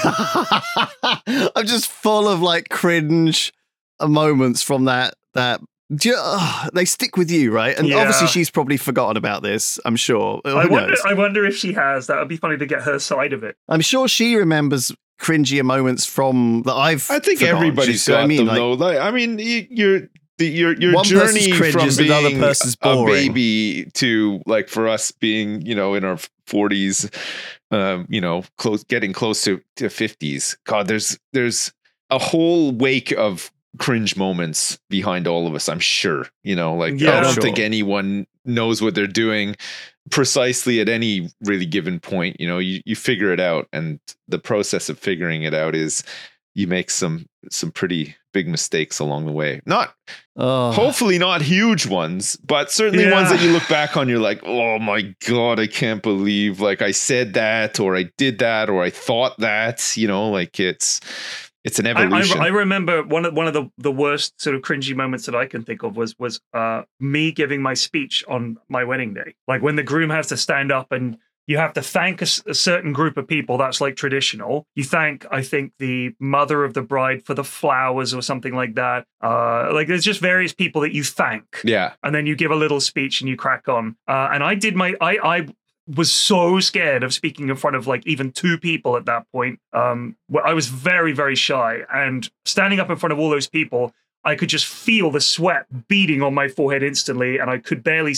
like cringe moments from that. They stick with you, right? And obviously she's probably forgotten about this, I'm sure.
I wonder if she has. That would be funny to get her side of it.
I'm sure she remembers cringier moments from that I think
everybody's got them, though. Like, I mean, your journey from being
another person's
a baby to, like, for us being, in our 40s, getting close to 50s. God, there's a whole wake of cringe moments behind all of us, I'm sure. I don't think anyone knows what they're doing precisely at any really given point. You figure it out, and the process of figuring it out is you make some pretty big mistakes along the way. Hopefully not huge ones, but certainly ones that you look back on, you're like, oh my God, I can't believe like I said that, or I did that, or I thought that, like it's an evolution.
I remember one of the worst sort of cringy moments that I can think of was me giving my speech on my wedding day. Like when the groom has to stand up and you have to thank a certain group of people. That's like traditional. You thank, I think, the mother of the bride for the flowers or something like that. Like there's just various people that you thank. Yeah. And then you give a little speech and you crack on. And I did I was so scared of speaking in front of like even two people at that point. I was very, very shy, and standing up in front of all those people, I could just feel the sweat beating on my forehead instantly, and I could barely speak.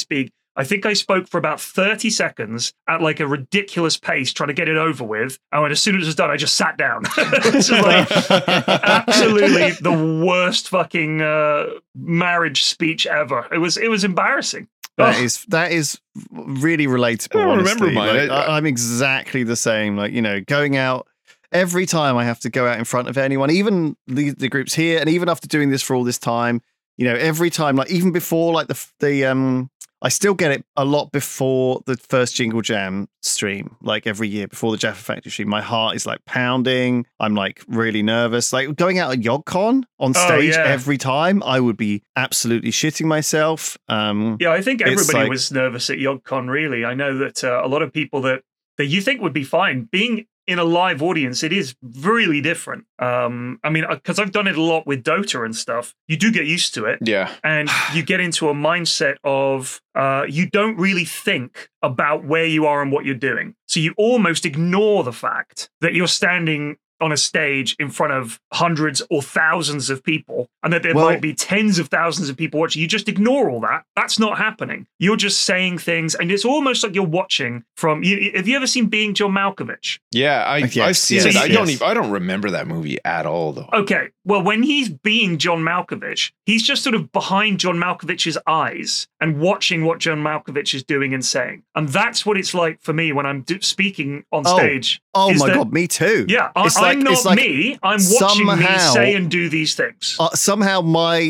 I think I spoke for about 30 seconds at like a ridiculous pace, trying to get it over with. And as soon as it was done, I just sat down. It's like absolutely the worst fucking marriage speech ever. It was embarrassing.
That is really relatable.
I don't
honestly.
remember mine.
Like, I'm exactly the same. Like, going out every time I have to go out in front of anyone, even the groups here, and even after doing this for all this time, every time, like even before, like the I still get it a lot before the first Jingle Jam stream, like every year before the Jaffa Factory stream. My heart is like pounding. I'm like really nervous. Like going out at YogCon on stage every time, I would be absolutely shitting myself.
Yeah, I think everybody was nervous at YogCon, really. I know that a lot of people that you think would be fine being in a live audience, it is really different. I mean, because I've done it a lot with Dota and stuff, you do get used to it.
Yeah.
And you get into a mindset of you don't really think about where you are and what you're doing. So you almost ignore the fact that you're standing on a stage in front of hundreds or thousands of people, and that there might be tens of thousands of people watching. You just ignore all that. That's not happening. You're just saying things, and it's almost like you're watching from. Have you ever seen Being John Malkovich?
Yeah, I've seen it. I don't remember that movie at all, though.
Okay, well, when he's being John Malkovich, he's just sort of behind John Malkovich's eyes and watching what John Malkovich is doing and saying, and that's what it's like for me when I'm speaking on stage.
Oh my God, me too.
Yeah, I'm not me. I'm watching me say and do these things.
Somehow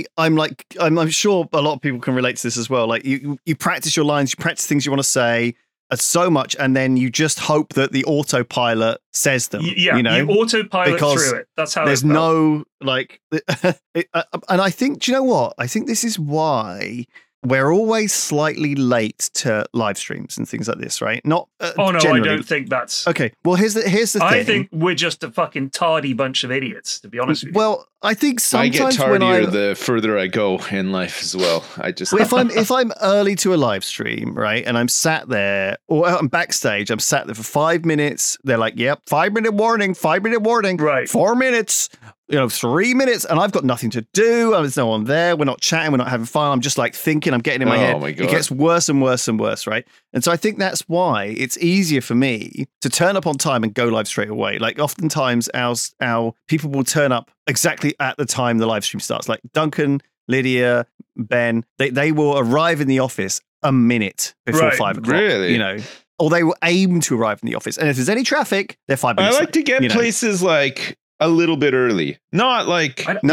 I'm sure a lot of people can relate to this as well. Like you practice your lines, you practice things you want to say so much, and then you just hope that the autopilot says them.
Yeah, you autopilot through it. That's how
there's no like, and I think, do you know what? I think this is why we're always slightly late to live streams and things like this, right? Not generally.
I don't think that's
okay. Well, here's the thing.
I think we're just a fucking tardy bunch of idiots, to be honest with you.
Well, I think sometimes
I get tardier the further I go in life as well.
If I'm early to a live stream, right, and I'm sat there, or I'm backstage, I'm sat there for 5 minutes. They're like, "Yep, 5-minute warning, 5-minute warning,
right?
4 minutes." 3 minutes, and I've got nothing to do. There's no one there. We're not chatting. We're not having fun. I'm just like thinking. I'm getting in my head.
Oh my God.
It gets worse and worse and worse, right? And so I think that's why it's easier for me to turn up on time and go live straight away. Like oftentimes our people will turn up exactly at the time the live stream starts. Like Duncan, Lydia, Ben, they will arrive in the office a minute before 5 o'clock.
Really?
Or they will aim to arrive in the office. And if there's any traffic, they're 5 minutes
late. I like to get places like a little bit early, not like an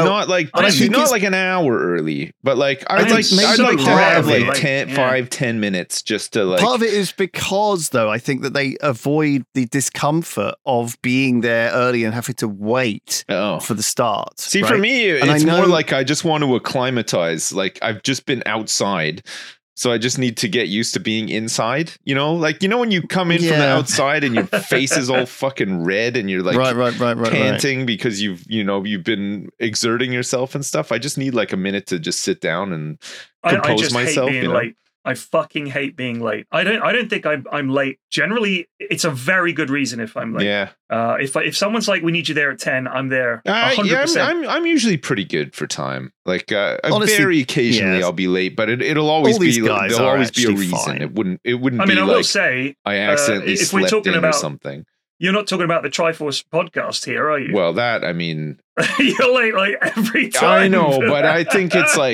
hour early, but like I'd like to have like 5-10 minutes just to like.
Part of it is because though I think that they avoid the discomfort of being there early and having to wait for the start.
See, right? For me, it's more like I just want to acclimatize. Like I've just been outside. So I just need to get used to being inside, like, when you come in from the outside and your face is all fucking red and you're like panting because you've been exerting yourself and stuff. I just need like a minute to just sit down and compose myself.
Hate being late. I fucking hate being late. I don't think I'm late. Generally, it's a very good reason if I'm late.
Yeah.
If someone's like, we need you there at 10, I'm there 100%.
I'm usually pretty good for time. Like honestly, very occasionally I'll be late, but it'll always be there'll always be a reason. Fine. It wouldn't. I mean,
I will say
I accidentally slept in or something.
You're not talking about the Triforce podcast here, are you?
Well, that, I mean...
You're late like every time.
I know, but I think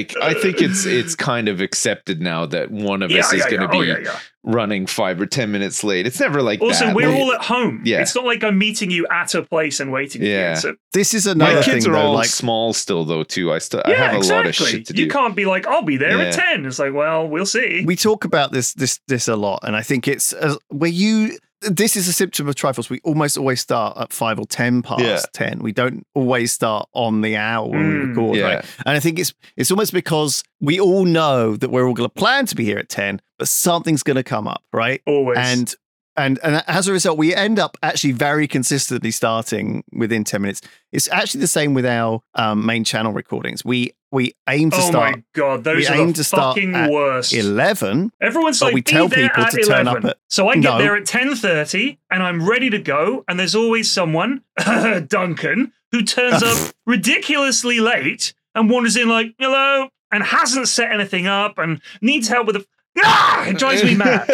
it's kind of accepted now that one of us is going to be running 5 or 10 minutes late. It's never like
also,
that.
Also, we're all at home.
Yeah.
It's not like I'm meeting you at a place and waiting for you. So,
this is another
my
thing,
kids are all small still, though, too. I have a lot of shit to do.
You can't be like, I'll be there at 10. It's like, well, we'll see.
We talk about this a lot, and I think it's where you... This is a symptom of Triforce. We almost always start at 5 or 10 past 10. We don't always start on the hour when we record, right? And I think it's almost because we all know that we're all going to plan to be here at 10, but something's going to come up, right?
Always.
And as a result, we end up actually very consistently starting within 10 minutes. It's actually the same with our main channel recordings. We aim to start.
Oh my God, those are the fucking worst.
11.
Everyone's like,
we tell people to 11. Turn up at.
So I get there at 10:30 and I'm ready to go. And there's always someone, Duncan, who turns up ridiculously late and wanders in like, hello, and hasn't set anything up and needs help with It drives me mad.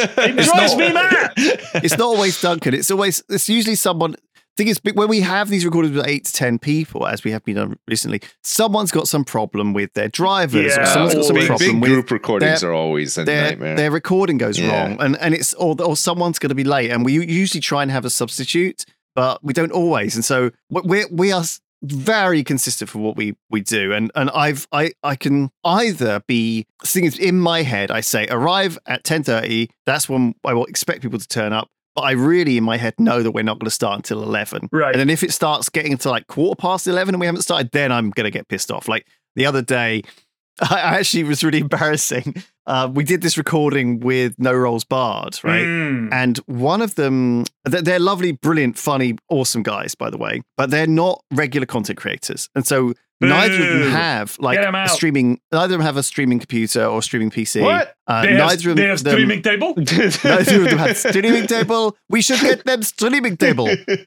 It's not always Duncan. It's usually someone. Thing is, when we have these recordings with 8 to 10 people, as we have been done recently, someone's got some problem with their drivers, or someone's got some problem with
group recordings are always a nightmare.
Their recording goes wrong, and it's or someone's going to be late, and we usually try and have a substitute, but we don't always, and so we are very consistent for what we do, and I can either be things in my head. I say arrive at 10:30. That's when I will expect people to turn up. But I really, in my head, know that we're not going to start until 11.
Right.
And then if it starts getting to like 11:15 and we haven't started, then I'm going to get pissed off. Like the other day, I actually was really embarrassing. We did this recording with No Rolls Barred, right? And one of them, they're lovely, brilliant, funny, awesome guys, by the way, but they're not regular content creators. And so neither of them have like a streaming. Neither of them have a streaming computer or streaming PC.
What?
They have streaming table.
Neither of them have streaming table. We should get them streaming table.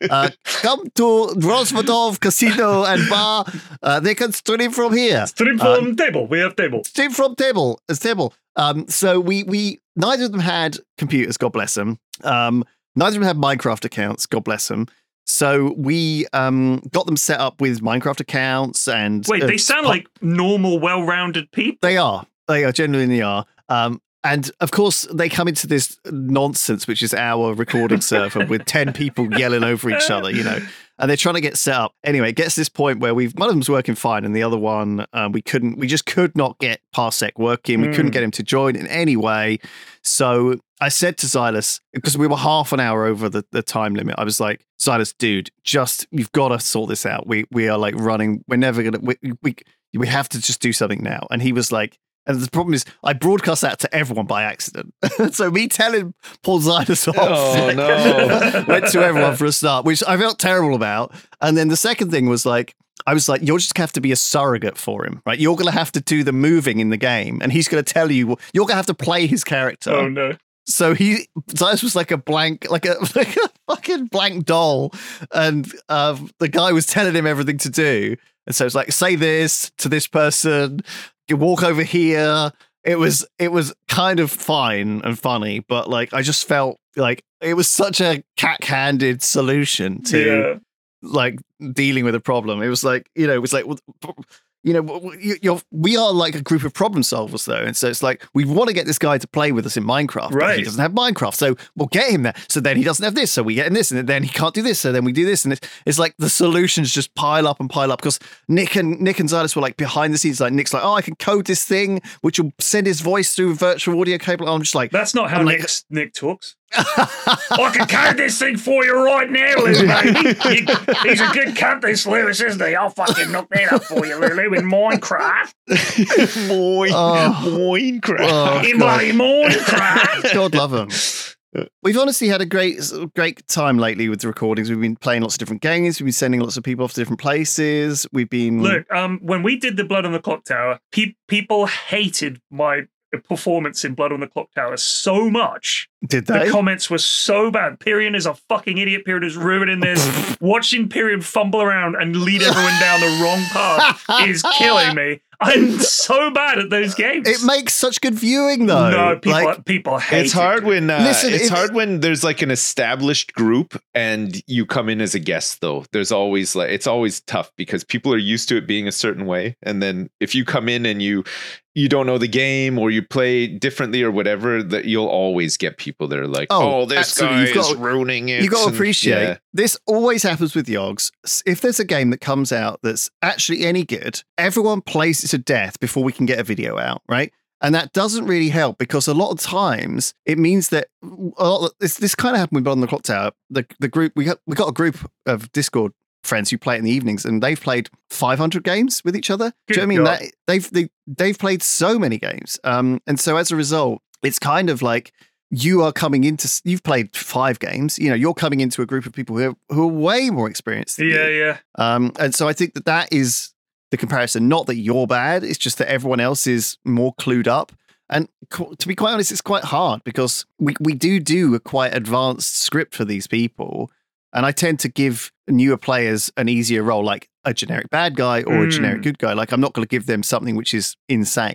Come to Rosvadov Casino and Bar. They can stream from here.
Stream from table. We have table.
Stream from table. It's table. So we neither of them had computers. God bless them. Neither of them had Minecraft accounts. God bless them. So we got them set up with Minecraft accounts and...
Wait, they sound like normal, well-rounded people.
They are. Genuinely are. And of course, they come into this nonsense, which is our recording server with 10 people yelling over each other, and they're trying to get set up. Anyway, it gets to this point where one of them's working fine and the other one, we just could not get Parsec working. We couldn't get him to join in any way. So I said to Silas, because we were half an hour over the time limit, I was like, Silas, dude, you've got to sort this out. We are like running. We're never going to, we have to just do something now. And he was like, and the problem is, I broadcast that to everyone by accident. So me telling Paul Silas off went to everyone for a start, which I felt terrible about. And then the second thing was like, I was like, you'll just have to be a surrogate for him, right? You're going to have to do the moving in the game, and he's going to tell you, you're going to have to play his character.
Oh, no.
So Silas was like a fucking blank doll, and the guy was telling him everything to do. And so it's like, say this to this person, you walk over here. It was kind of fine and funny, but like I just felt like it was such a cack-handed solution to like dealing with a problem. It was like, we are like a group of problem solvers though. And so it's like, we want to get this guy to play with us in Minecraft, but he doesn't have Minecraft. So we'll get him there. So then he doesn't have this. So we get him this, and then he can't do this. So then we do this. And it's like the solutions just pile up because Nick and Silas were like behind the scenes. Like Nick's like, oh, I can code this thing, which will send his voice through a virtual audio cable. I'm just like,
that's not how Nick talks. I can code this thing for you right now, Lou, baby. He's a good cunt, this Lewis, isn't he? I'll fucking knock that up for you, Lulu, in Minecraft.
Minecraft.
In bloody Minecraft.
God love him. We've honestly had a great time lately with the recordings. We've been playing lots of different games. We've been sending lots of people off to different places. We've been...
Look, when we did the Blood on the Clock Tower, people hated my performance in Blood on the Clock Tower so much.
Did they?
The comments were so bad. Pyrion is a fucking idiot. Pyrion is ruining this. Watching Pyrion fumble around and lead everyone down the wrong path is killing me. I'm so bad at those games.
It makes such good viewing, though.
No, people hate
it's hard
it.
When hard when there's like an established group and you come in as a guest. Though there's always it's always tough because people are used to it being a certain way, and then if you come in and you don't know the game or you play differently or whatever, that you'll always get people that are like, oh this guy is ruining it.
You got to appreciate this. Always happens with Yogs. If there's a game that comes out that's actually any good, everyone plays it to death before we can get a video out, right? And that doesn't really help because a lot of times it means that this kind of happened with Blood on the Clock Tower. The group we got a group of Discord friends who play it in the evenings, and they've played 500 games with each other. Do you know what I mean? They've played so many games, and so as a result, it's kind of like you've played 5 games. You're coming into a group of people who are way more experienced than you. And so I think that is the comparison. Not that you're bad; it's just that everyone else is more clued up. And to be quite honest, it's quite hard because we do a quite advanced script for these people. And I tend to give newer players an easier role, like a generic bad guy or a generic good guy. Like I'm not going to give them something which is insane.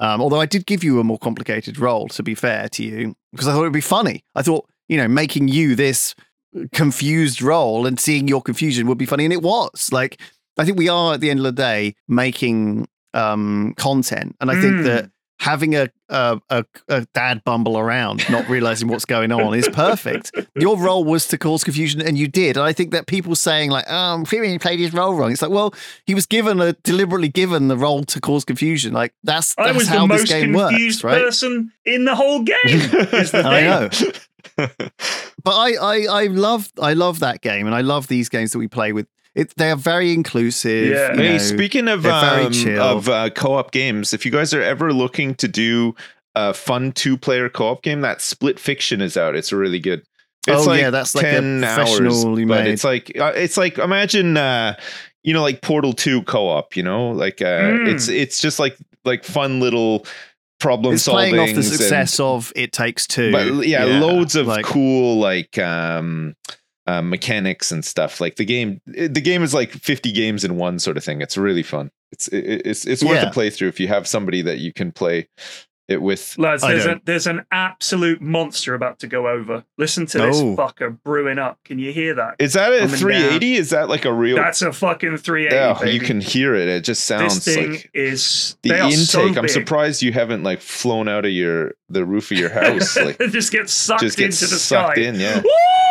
Although I did give you a more complicated role, to be fair to you, because I thought it would be funny. I thought, making you this confused role and seeing your confusion would be funny. And it was. Like, I think we are, at the end of the day, making content. And I think that having a dad bumble around, not realizing what's going on, is perfect. Your role was to cause confusion, and you did. And I think that people saying like, "Oh, I'm feeling he played his role wrong." It's like, well, he was deliberately given the role to cause confusion. Like that's
I was
how
the
this
most
game
confused
works, right?
person in the whole game. Is the
I
thing.
know. But I love that game, and I love these games that we play with. They are very inclusive.
Yeah.
Hey, speaking of
chill.
co-op games, if you guys are ever looking to do a fun 2-player co-op game, that Split Fiction is out. It's really good. It's
that's like
10
a
hours,
professionally
but
made.
it's like imagine like Portal 2 co-op. It's just like fun little problem solving.
It's playing off the success of It Takes Two.
But loads of cool mechanics and stuff. Like the game is like 50 games in one sort of thing. It's really fun. It's worth a playthrough if you have somebody that you can play it with.
Lads, there's an absolute monster about to go over. Listen to this fucker brewing up. Can you hear that?
Is that a 380? Is that like a real?
That's a fucking 380.
Yeah,
baby.
you can hear it. It just sounds
this thing
like
is
the
intake.
So I'm surprised you haven't like flown out of the roof of your house. Like
it just gets sucked into the
sucked
sky.
In, yeah.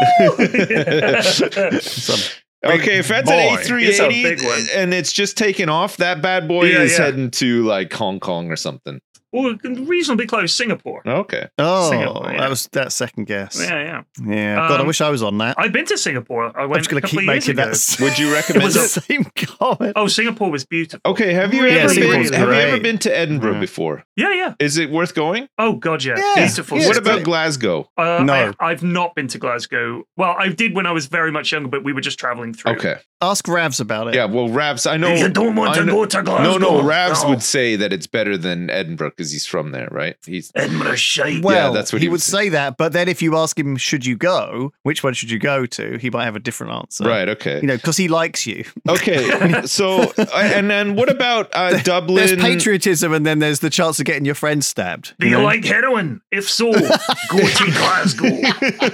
Okay,
if that's an A380 and it's just taken off, that bad boy is heading to like Hong Kong or something.
Well, reasonably close, Singapore.
Okay.
Oh,
Singapore,
that was that second guess.
Yeah.
God, I wish I was on that.
I've been to Singapore. I went
I'm just going to keep making that.
Would you recommend
it? Was the same comment.
Oh, Singapore was beautiful.
Okay, have you ever been to Edinburgh before?
Yeah.
Is it worth going?
Oh God, yeah. Beautiful.
What about Glasgow?
No, I've not been to Glasgow. Well, I did when I was very much younger, but we were just traveling through.
Okay.
Ask Ravs about it.
Yeah, well, Ravs, I know.
You don't want to go to Glasgow.
No, Ravs would say that it's better than Edinburgh because he's from there, right? He's
Edinburgh shite.
Well,
that's what
he would say that, but then if you ask him, should you go? Which one should you go to? He might have a different answer.
Right, okay.
Because he likes you.
Okay, so, and then what about Dublin?
There's patriotism, and then there's the chance of getting your friend stabbed.
Do you like heroin? If so, go to Glasgow.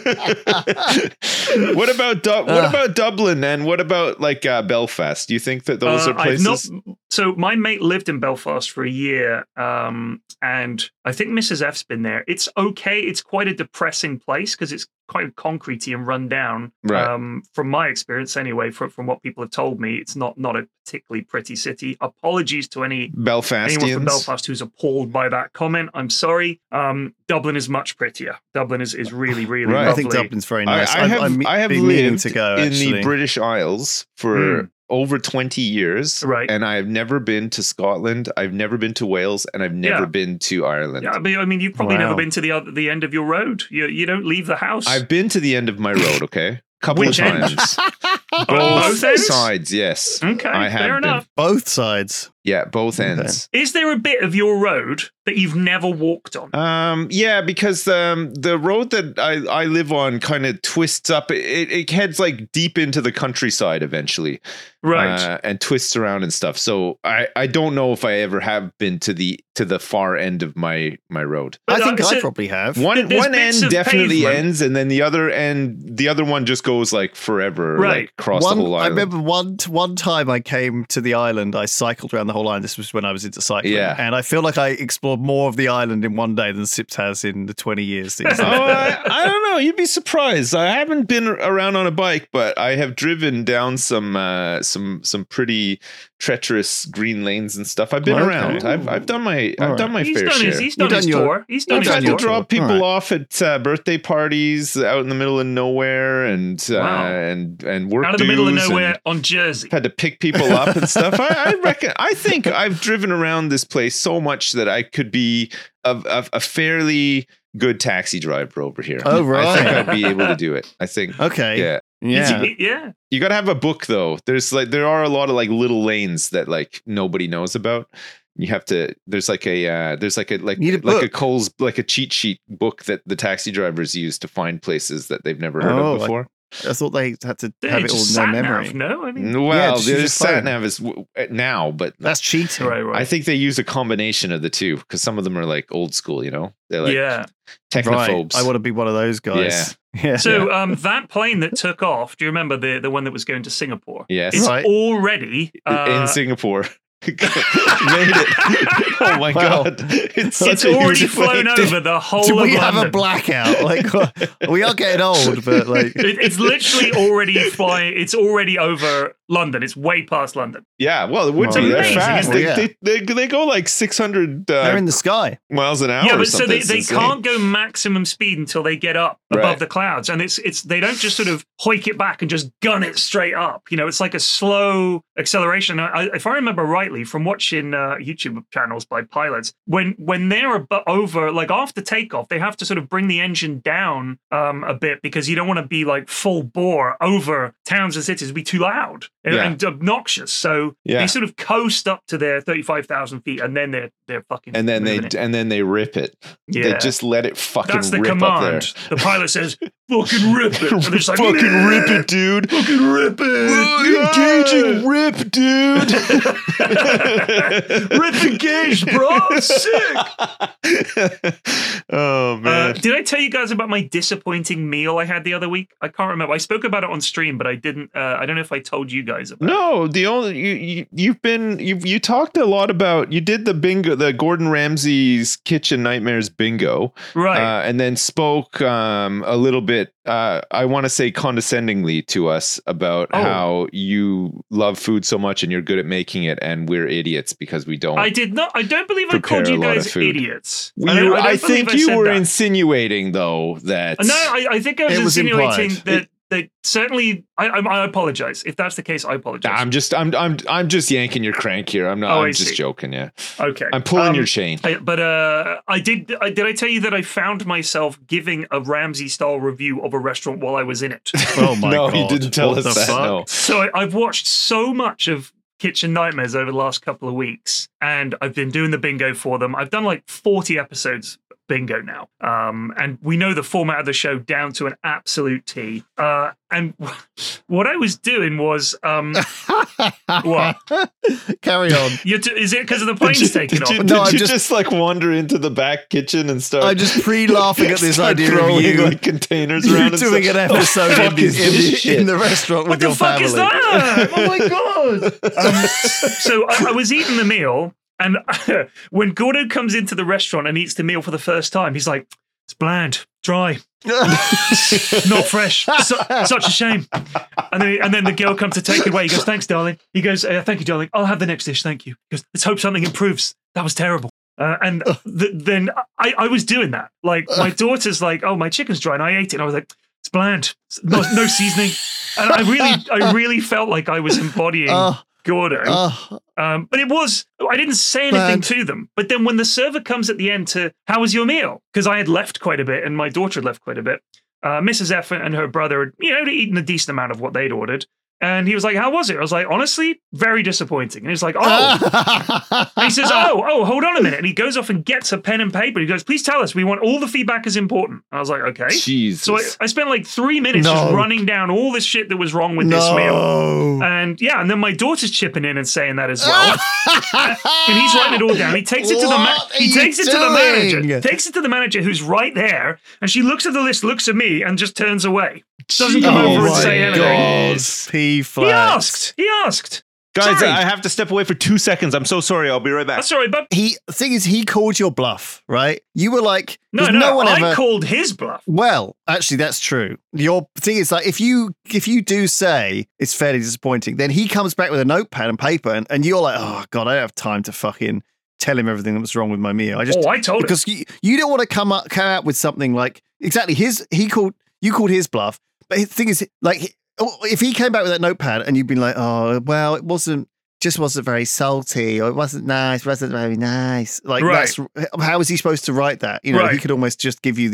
What about Dublin, and what about like Belfast? Do you think that those are places?
So my mate lived in Belfast for a year, and I think Mrs. F's been there. It's okay. It's quite a depressing place because it's quite concretey and run down.
Right.
From my experience, anyway, from what people have told me, it's not a particularly pretty city. Apologies to anyone from Belfast who's appalled by that comment. I'm sorry. Dublin is much prettier. Dublin is really, really lovely.
I think Dublin's very nice.
I have lived
to go,
in the British Isles for over 20 years,
right?
And I've never been to Scotland. I've never been to Wales, and I've never been to Ireland.
Yeah, I mean, you've probably never been to the end of your road. You don't leave the house.
I've been to the end of my road. Okay, couple of times. Both sides, yes.
Okay,
I have
fair enough.
Both sides.
Yeah, both ends.
Is there a bit of your road that you've never walked on?
Yeah, because the road that I live on kind of twists up. It heads like deep into the countryside eventually,
right?
And twists around and stuff. So I don't know if I ever have been to the far end of my road.
I think I probably have.
One end definitely ends, and then the other one just goes like forever,
right?
Like across the whole island.
I remember one time I came to the island. I cycled around the whole island. This was when I was into cycling.
Yeah.
And I feel like I explored more of the island in one day than Sips has in the 20 years.
I don't know. You'd be surprised. I haven't been around on a bike, but I have driven down some pretty treacherous green lanes and stuff. I've been around. I've done my fair share.
He's done his tour. He's done his tour.
I've had to drop people off at birthday parties out in the middle of nowhere and work
out of the middle of nowhere on Jersey.
Had to pick people up and stuff. I think I've driven around this place so much that I could be a fairly good taxi driver over here.
Oh, right.
I think I'd be able to do it. I think.
Okay.
Yeah.
You got to have a book though. There are a lot of like little lanes that like nobody knows about. You have to. There's like a Cole's like a cheat sheet book that the taxi drivers use to find places that they've never heard of before.
I thought they had to
They
have it all
just
in their
sat
memory.
nav, no, I mean,
Well,
just
the
use your
sat
phone.
nav is now, but
That's cheating.
right.
I think they use a combination of the two because some of them are like old school, you know? They're like
Yeah.
technophobes.
Right. I want to be one of those guys. Yeah.
So that plane that took off, do you remember the one that was going to Singapore?
Yes.
It's
Right.
already
in Singapore. Made it. Oh my
Wow.
God. It's such
it's
a
already
huge
flown
plane.
over the whole
Do
of
we have
London.
a blackout? Like, we are getting old, but like,
It's literally already flying. It's already over London. It's way past London.
Yeah, well, it would
Well,
be. They're
amazing,
fast.
isn't
They go like 600
they're in the sky.
miles an hour.
Yeah,
or
but so
something.
they
It's insane.
can't go maximum speed until they get up above
Right.
the clouds, and it's they don't just sort of hoik it back and just gun it straight up. You know, it's like a slow acceleration. If I remember rightly from watching YouTube channels by pilots, when they're over, like after takeoff, they have to sort of bring the engine down a bit because you don't want to be like full bore over towns and cities. It'd be too loud and obnoxious. So they sort of coast up to their 35,000 feet, and then they're fucking.
And then they rip it.
Yeah.
They just let it fucking
That's the
rip up there.
command. The pilot says, "Fucking rip it." And they're just like,
Fucking rip it, dude.
Fucking rip it.
Engaging rip, dude.
Rip engaged, bro. Sick.
Oh man.
Did I tell you guys about my disappointing meal I had the other week? I can't remember. I spoke about it on stream, but I didn't. I don't know if I told you guys about it.
No, the only you talked a lot about, you did the bingo, the Gordon Ramsay's Kitchen Nightmares bingo,
Right.
and then spoke a little bit, I want to say condescendingly to us about how you love food so much and you're good at making it, and we're idiots because we don't.
I did not. I don't believe I
prepare
called
a
you
lot of
guys
food.
idiots.
I think you were
in.
insinuating though that
No, I think I was
It was
insinuating
implied.
that certainly. I apologize if that's the case. I apologize.
I'm just yanking your crank here. I'm not.
Oh,
I'm
I
just
see.
joking. Yeah.
Okay.
I'm pulling your chain.
But I did I tell you that I found myself giving a Ramsay style review of a restaurant while I was in it?
Oh my
No,
god!
you didn't tell
What
us
the
that,
fuck?
no.
So I've watched so much of Kitchen Nightmares over the last couple of weeks, and I've been doing the bingo for them. I've done like 40 episodes bingo now, and we know the format of the show down to an absolute T. And what I was doing was what?
Carry on.
Is it because of the planes taking off?
Did
No, I'm
you
just-
just like wander into the back kitchen and start?
I'm just pre-laughing at this
start
idea of
throwing
you
like containers
you
around. and
doing
stuff.
an
What the
episode
fuck is this shit?
in the restaurant
What
with
the
your
fuck
family.
is that? Oh my god! So I was eating the meal, and when Gordo comes into the restaurant and eats the meal for the first time, he's like, "It's bland, dry, not fresh. Such a shame." And then the girl comes to take it away. He goes, "Thanks, darling." He goes, "Thank you, darling. I'll have the next dish. Thank you." He goes, "Let's hope something improves. That was terrible." And then I was doing that. Like my daughter's like, "Oh, my chicken's dry," and I ate it. And I was like, "It's bland. No seasoning." And I really felt like I was embodying Gordo. But it was, I didn't say anything to them. But then when the server comes at the end to, "How was your meal?" Because I had left quite a bit and my daughter had left quite a bit. Mrs. F and her brother had, eaten a decent amount of what they'd ordered. And he was like, "How was it?" I was like, "Honestly, very disappointing." And he's like, "Oh." And he says, oh, hold on a minute. And he goes off and gets a pen and paper. He goes, "Please tell us. We want all the feedback is important." I was like, "Okay."
Jesus.
So I spent like 3 minutes just running down all this shit that was wrong with this meal. And and then my daughter's chipping in and saying that as well. And he's writing it all down. He takes it to the manager. Takes it to the manager who's right there. And she looks at the list, looks at me, and just turns away. Doesn't come over and say anything. He asked.
Guys,
Sorry.
I have to step away for 2 seconds. I'm so sorry. I'll be right back.
That's all right, bub.
The thing is, he called your bluff, right? You were like,
No, I called his bluff.
Well, actually, that's true. Your thing is like, if you do say it's fairly disappointing, then he comes back with a notepad and paper, and you're like, "Oh God, I don't have time to fucking tell him everything that was wrong with my meal."
I told him.
Because you don't want to come out with something like exactly you called his bluff, but the thing is, like, if he came back with that notepad and you'd been like, "Oh, well, it wasn't very salty, or it wasn't nice, wasn't very nice." Like,
Right.
how is he supposed to write that? You know,
Right.
he could almost just give you the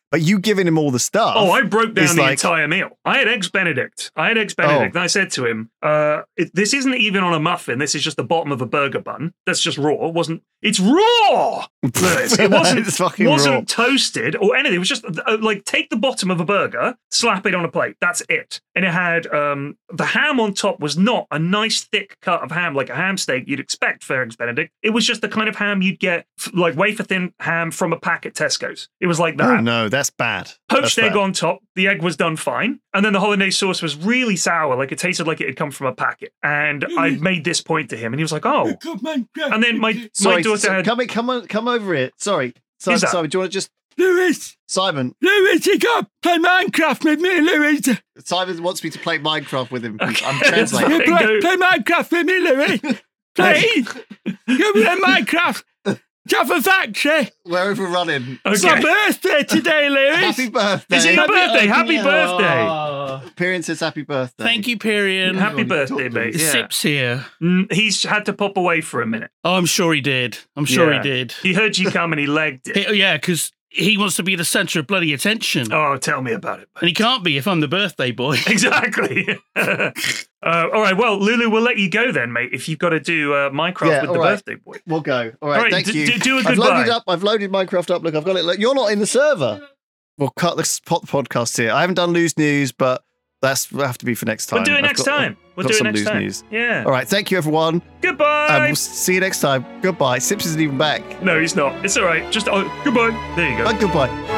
But you giving him all the stuff.
Oh, I broke down the
like,
entire meal. I had Eggs Benedict. And I said to him, this isn't even on a muffin. This is just the bottom of a burger bun. That's just raw. It's raw! It wasn't toasted or anything. It was just like, take the bottom of a burger, slap it on a plate. That's it. And it had the ham on top was not a nice thick cut of ham, like a ham steak you'd expect for Eggs Benedict. It was just the kind of ham you'd get, like wafer thin ham from a pack at Tesco's. It was like that.
Oh, no, that's bad.
Poached egg on top. The egg was done fine. And then the hollandaise sauce was really sour. Like it tasted like it had come from a packet. And I made this point to him and he was like, oh. And then my daughter had...
Come over here. Sorry. Simon, do you want to just...
Lewis!
Simon,
you got to play Minecraft with me, Lewis.
Simon wants me to play Minecraft with him. Okay. I'm translating.
Play Minecraft with me, Lewis. Please. Go play Minecraft. Jaffa Factory.
We're overrunning.
It's my birthday today, Lewis.
Happy birthday.
Is it your birthday? Happy birthday.
Pyrian says happy birthday.
Thank you, Pyrian.
Happy birthday, mate. Yeah.
Sip's here.
He's had to pop away for a minute.
Oh, I'm sure he did. He did.
He heard you come and he legged it.
Yeah, because he wants to be the centre of bloody attention.
Oh, tell me about it.
And he can't be if I'm the birthday boy.
Exactly. All right, well, Lulu, we'll let you go then, mate, if you've got to do Minecraft with the birthday boy.
We'll go. All right, thank you.
Do a goodbye.
I've loaded Minecraft up. Look, I've got it. Look, you're not in the server. We'll cut the podcast here. I haven't done loose news, but will have to be for next time.
We'll do it next time. We'll do it next time. News. Yeah.
All right, thank you, everyone.
Goodbye.
We'll see you next time. Goodbye. Sips isn't even back.
No, he's not. It's all right. Just goodbye. There you go.
Goodbye.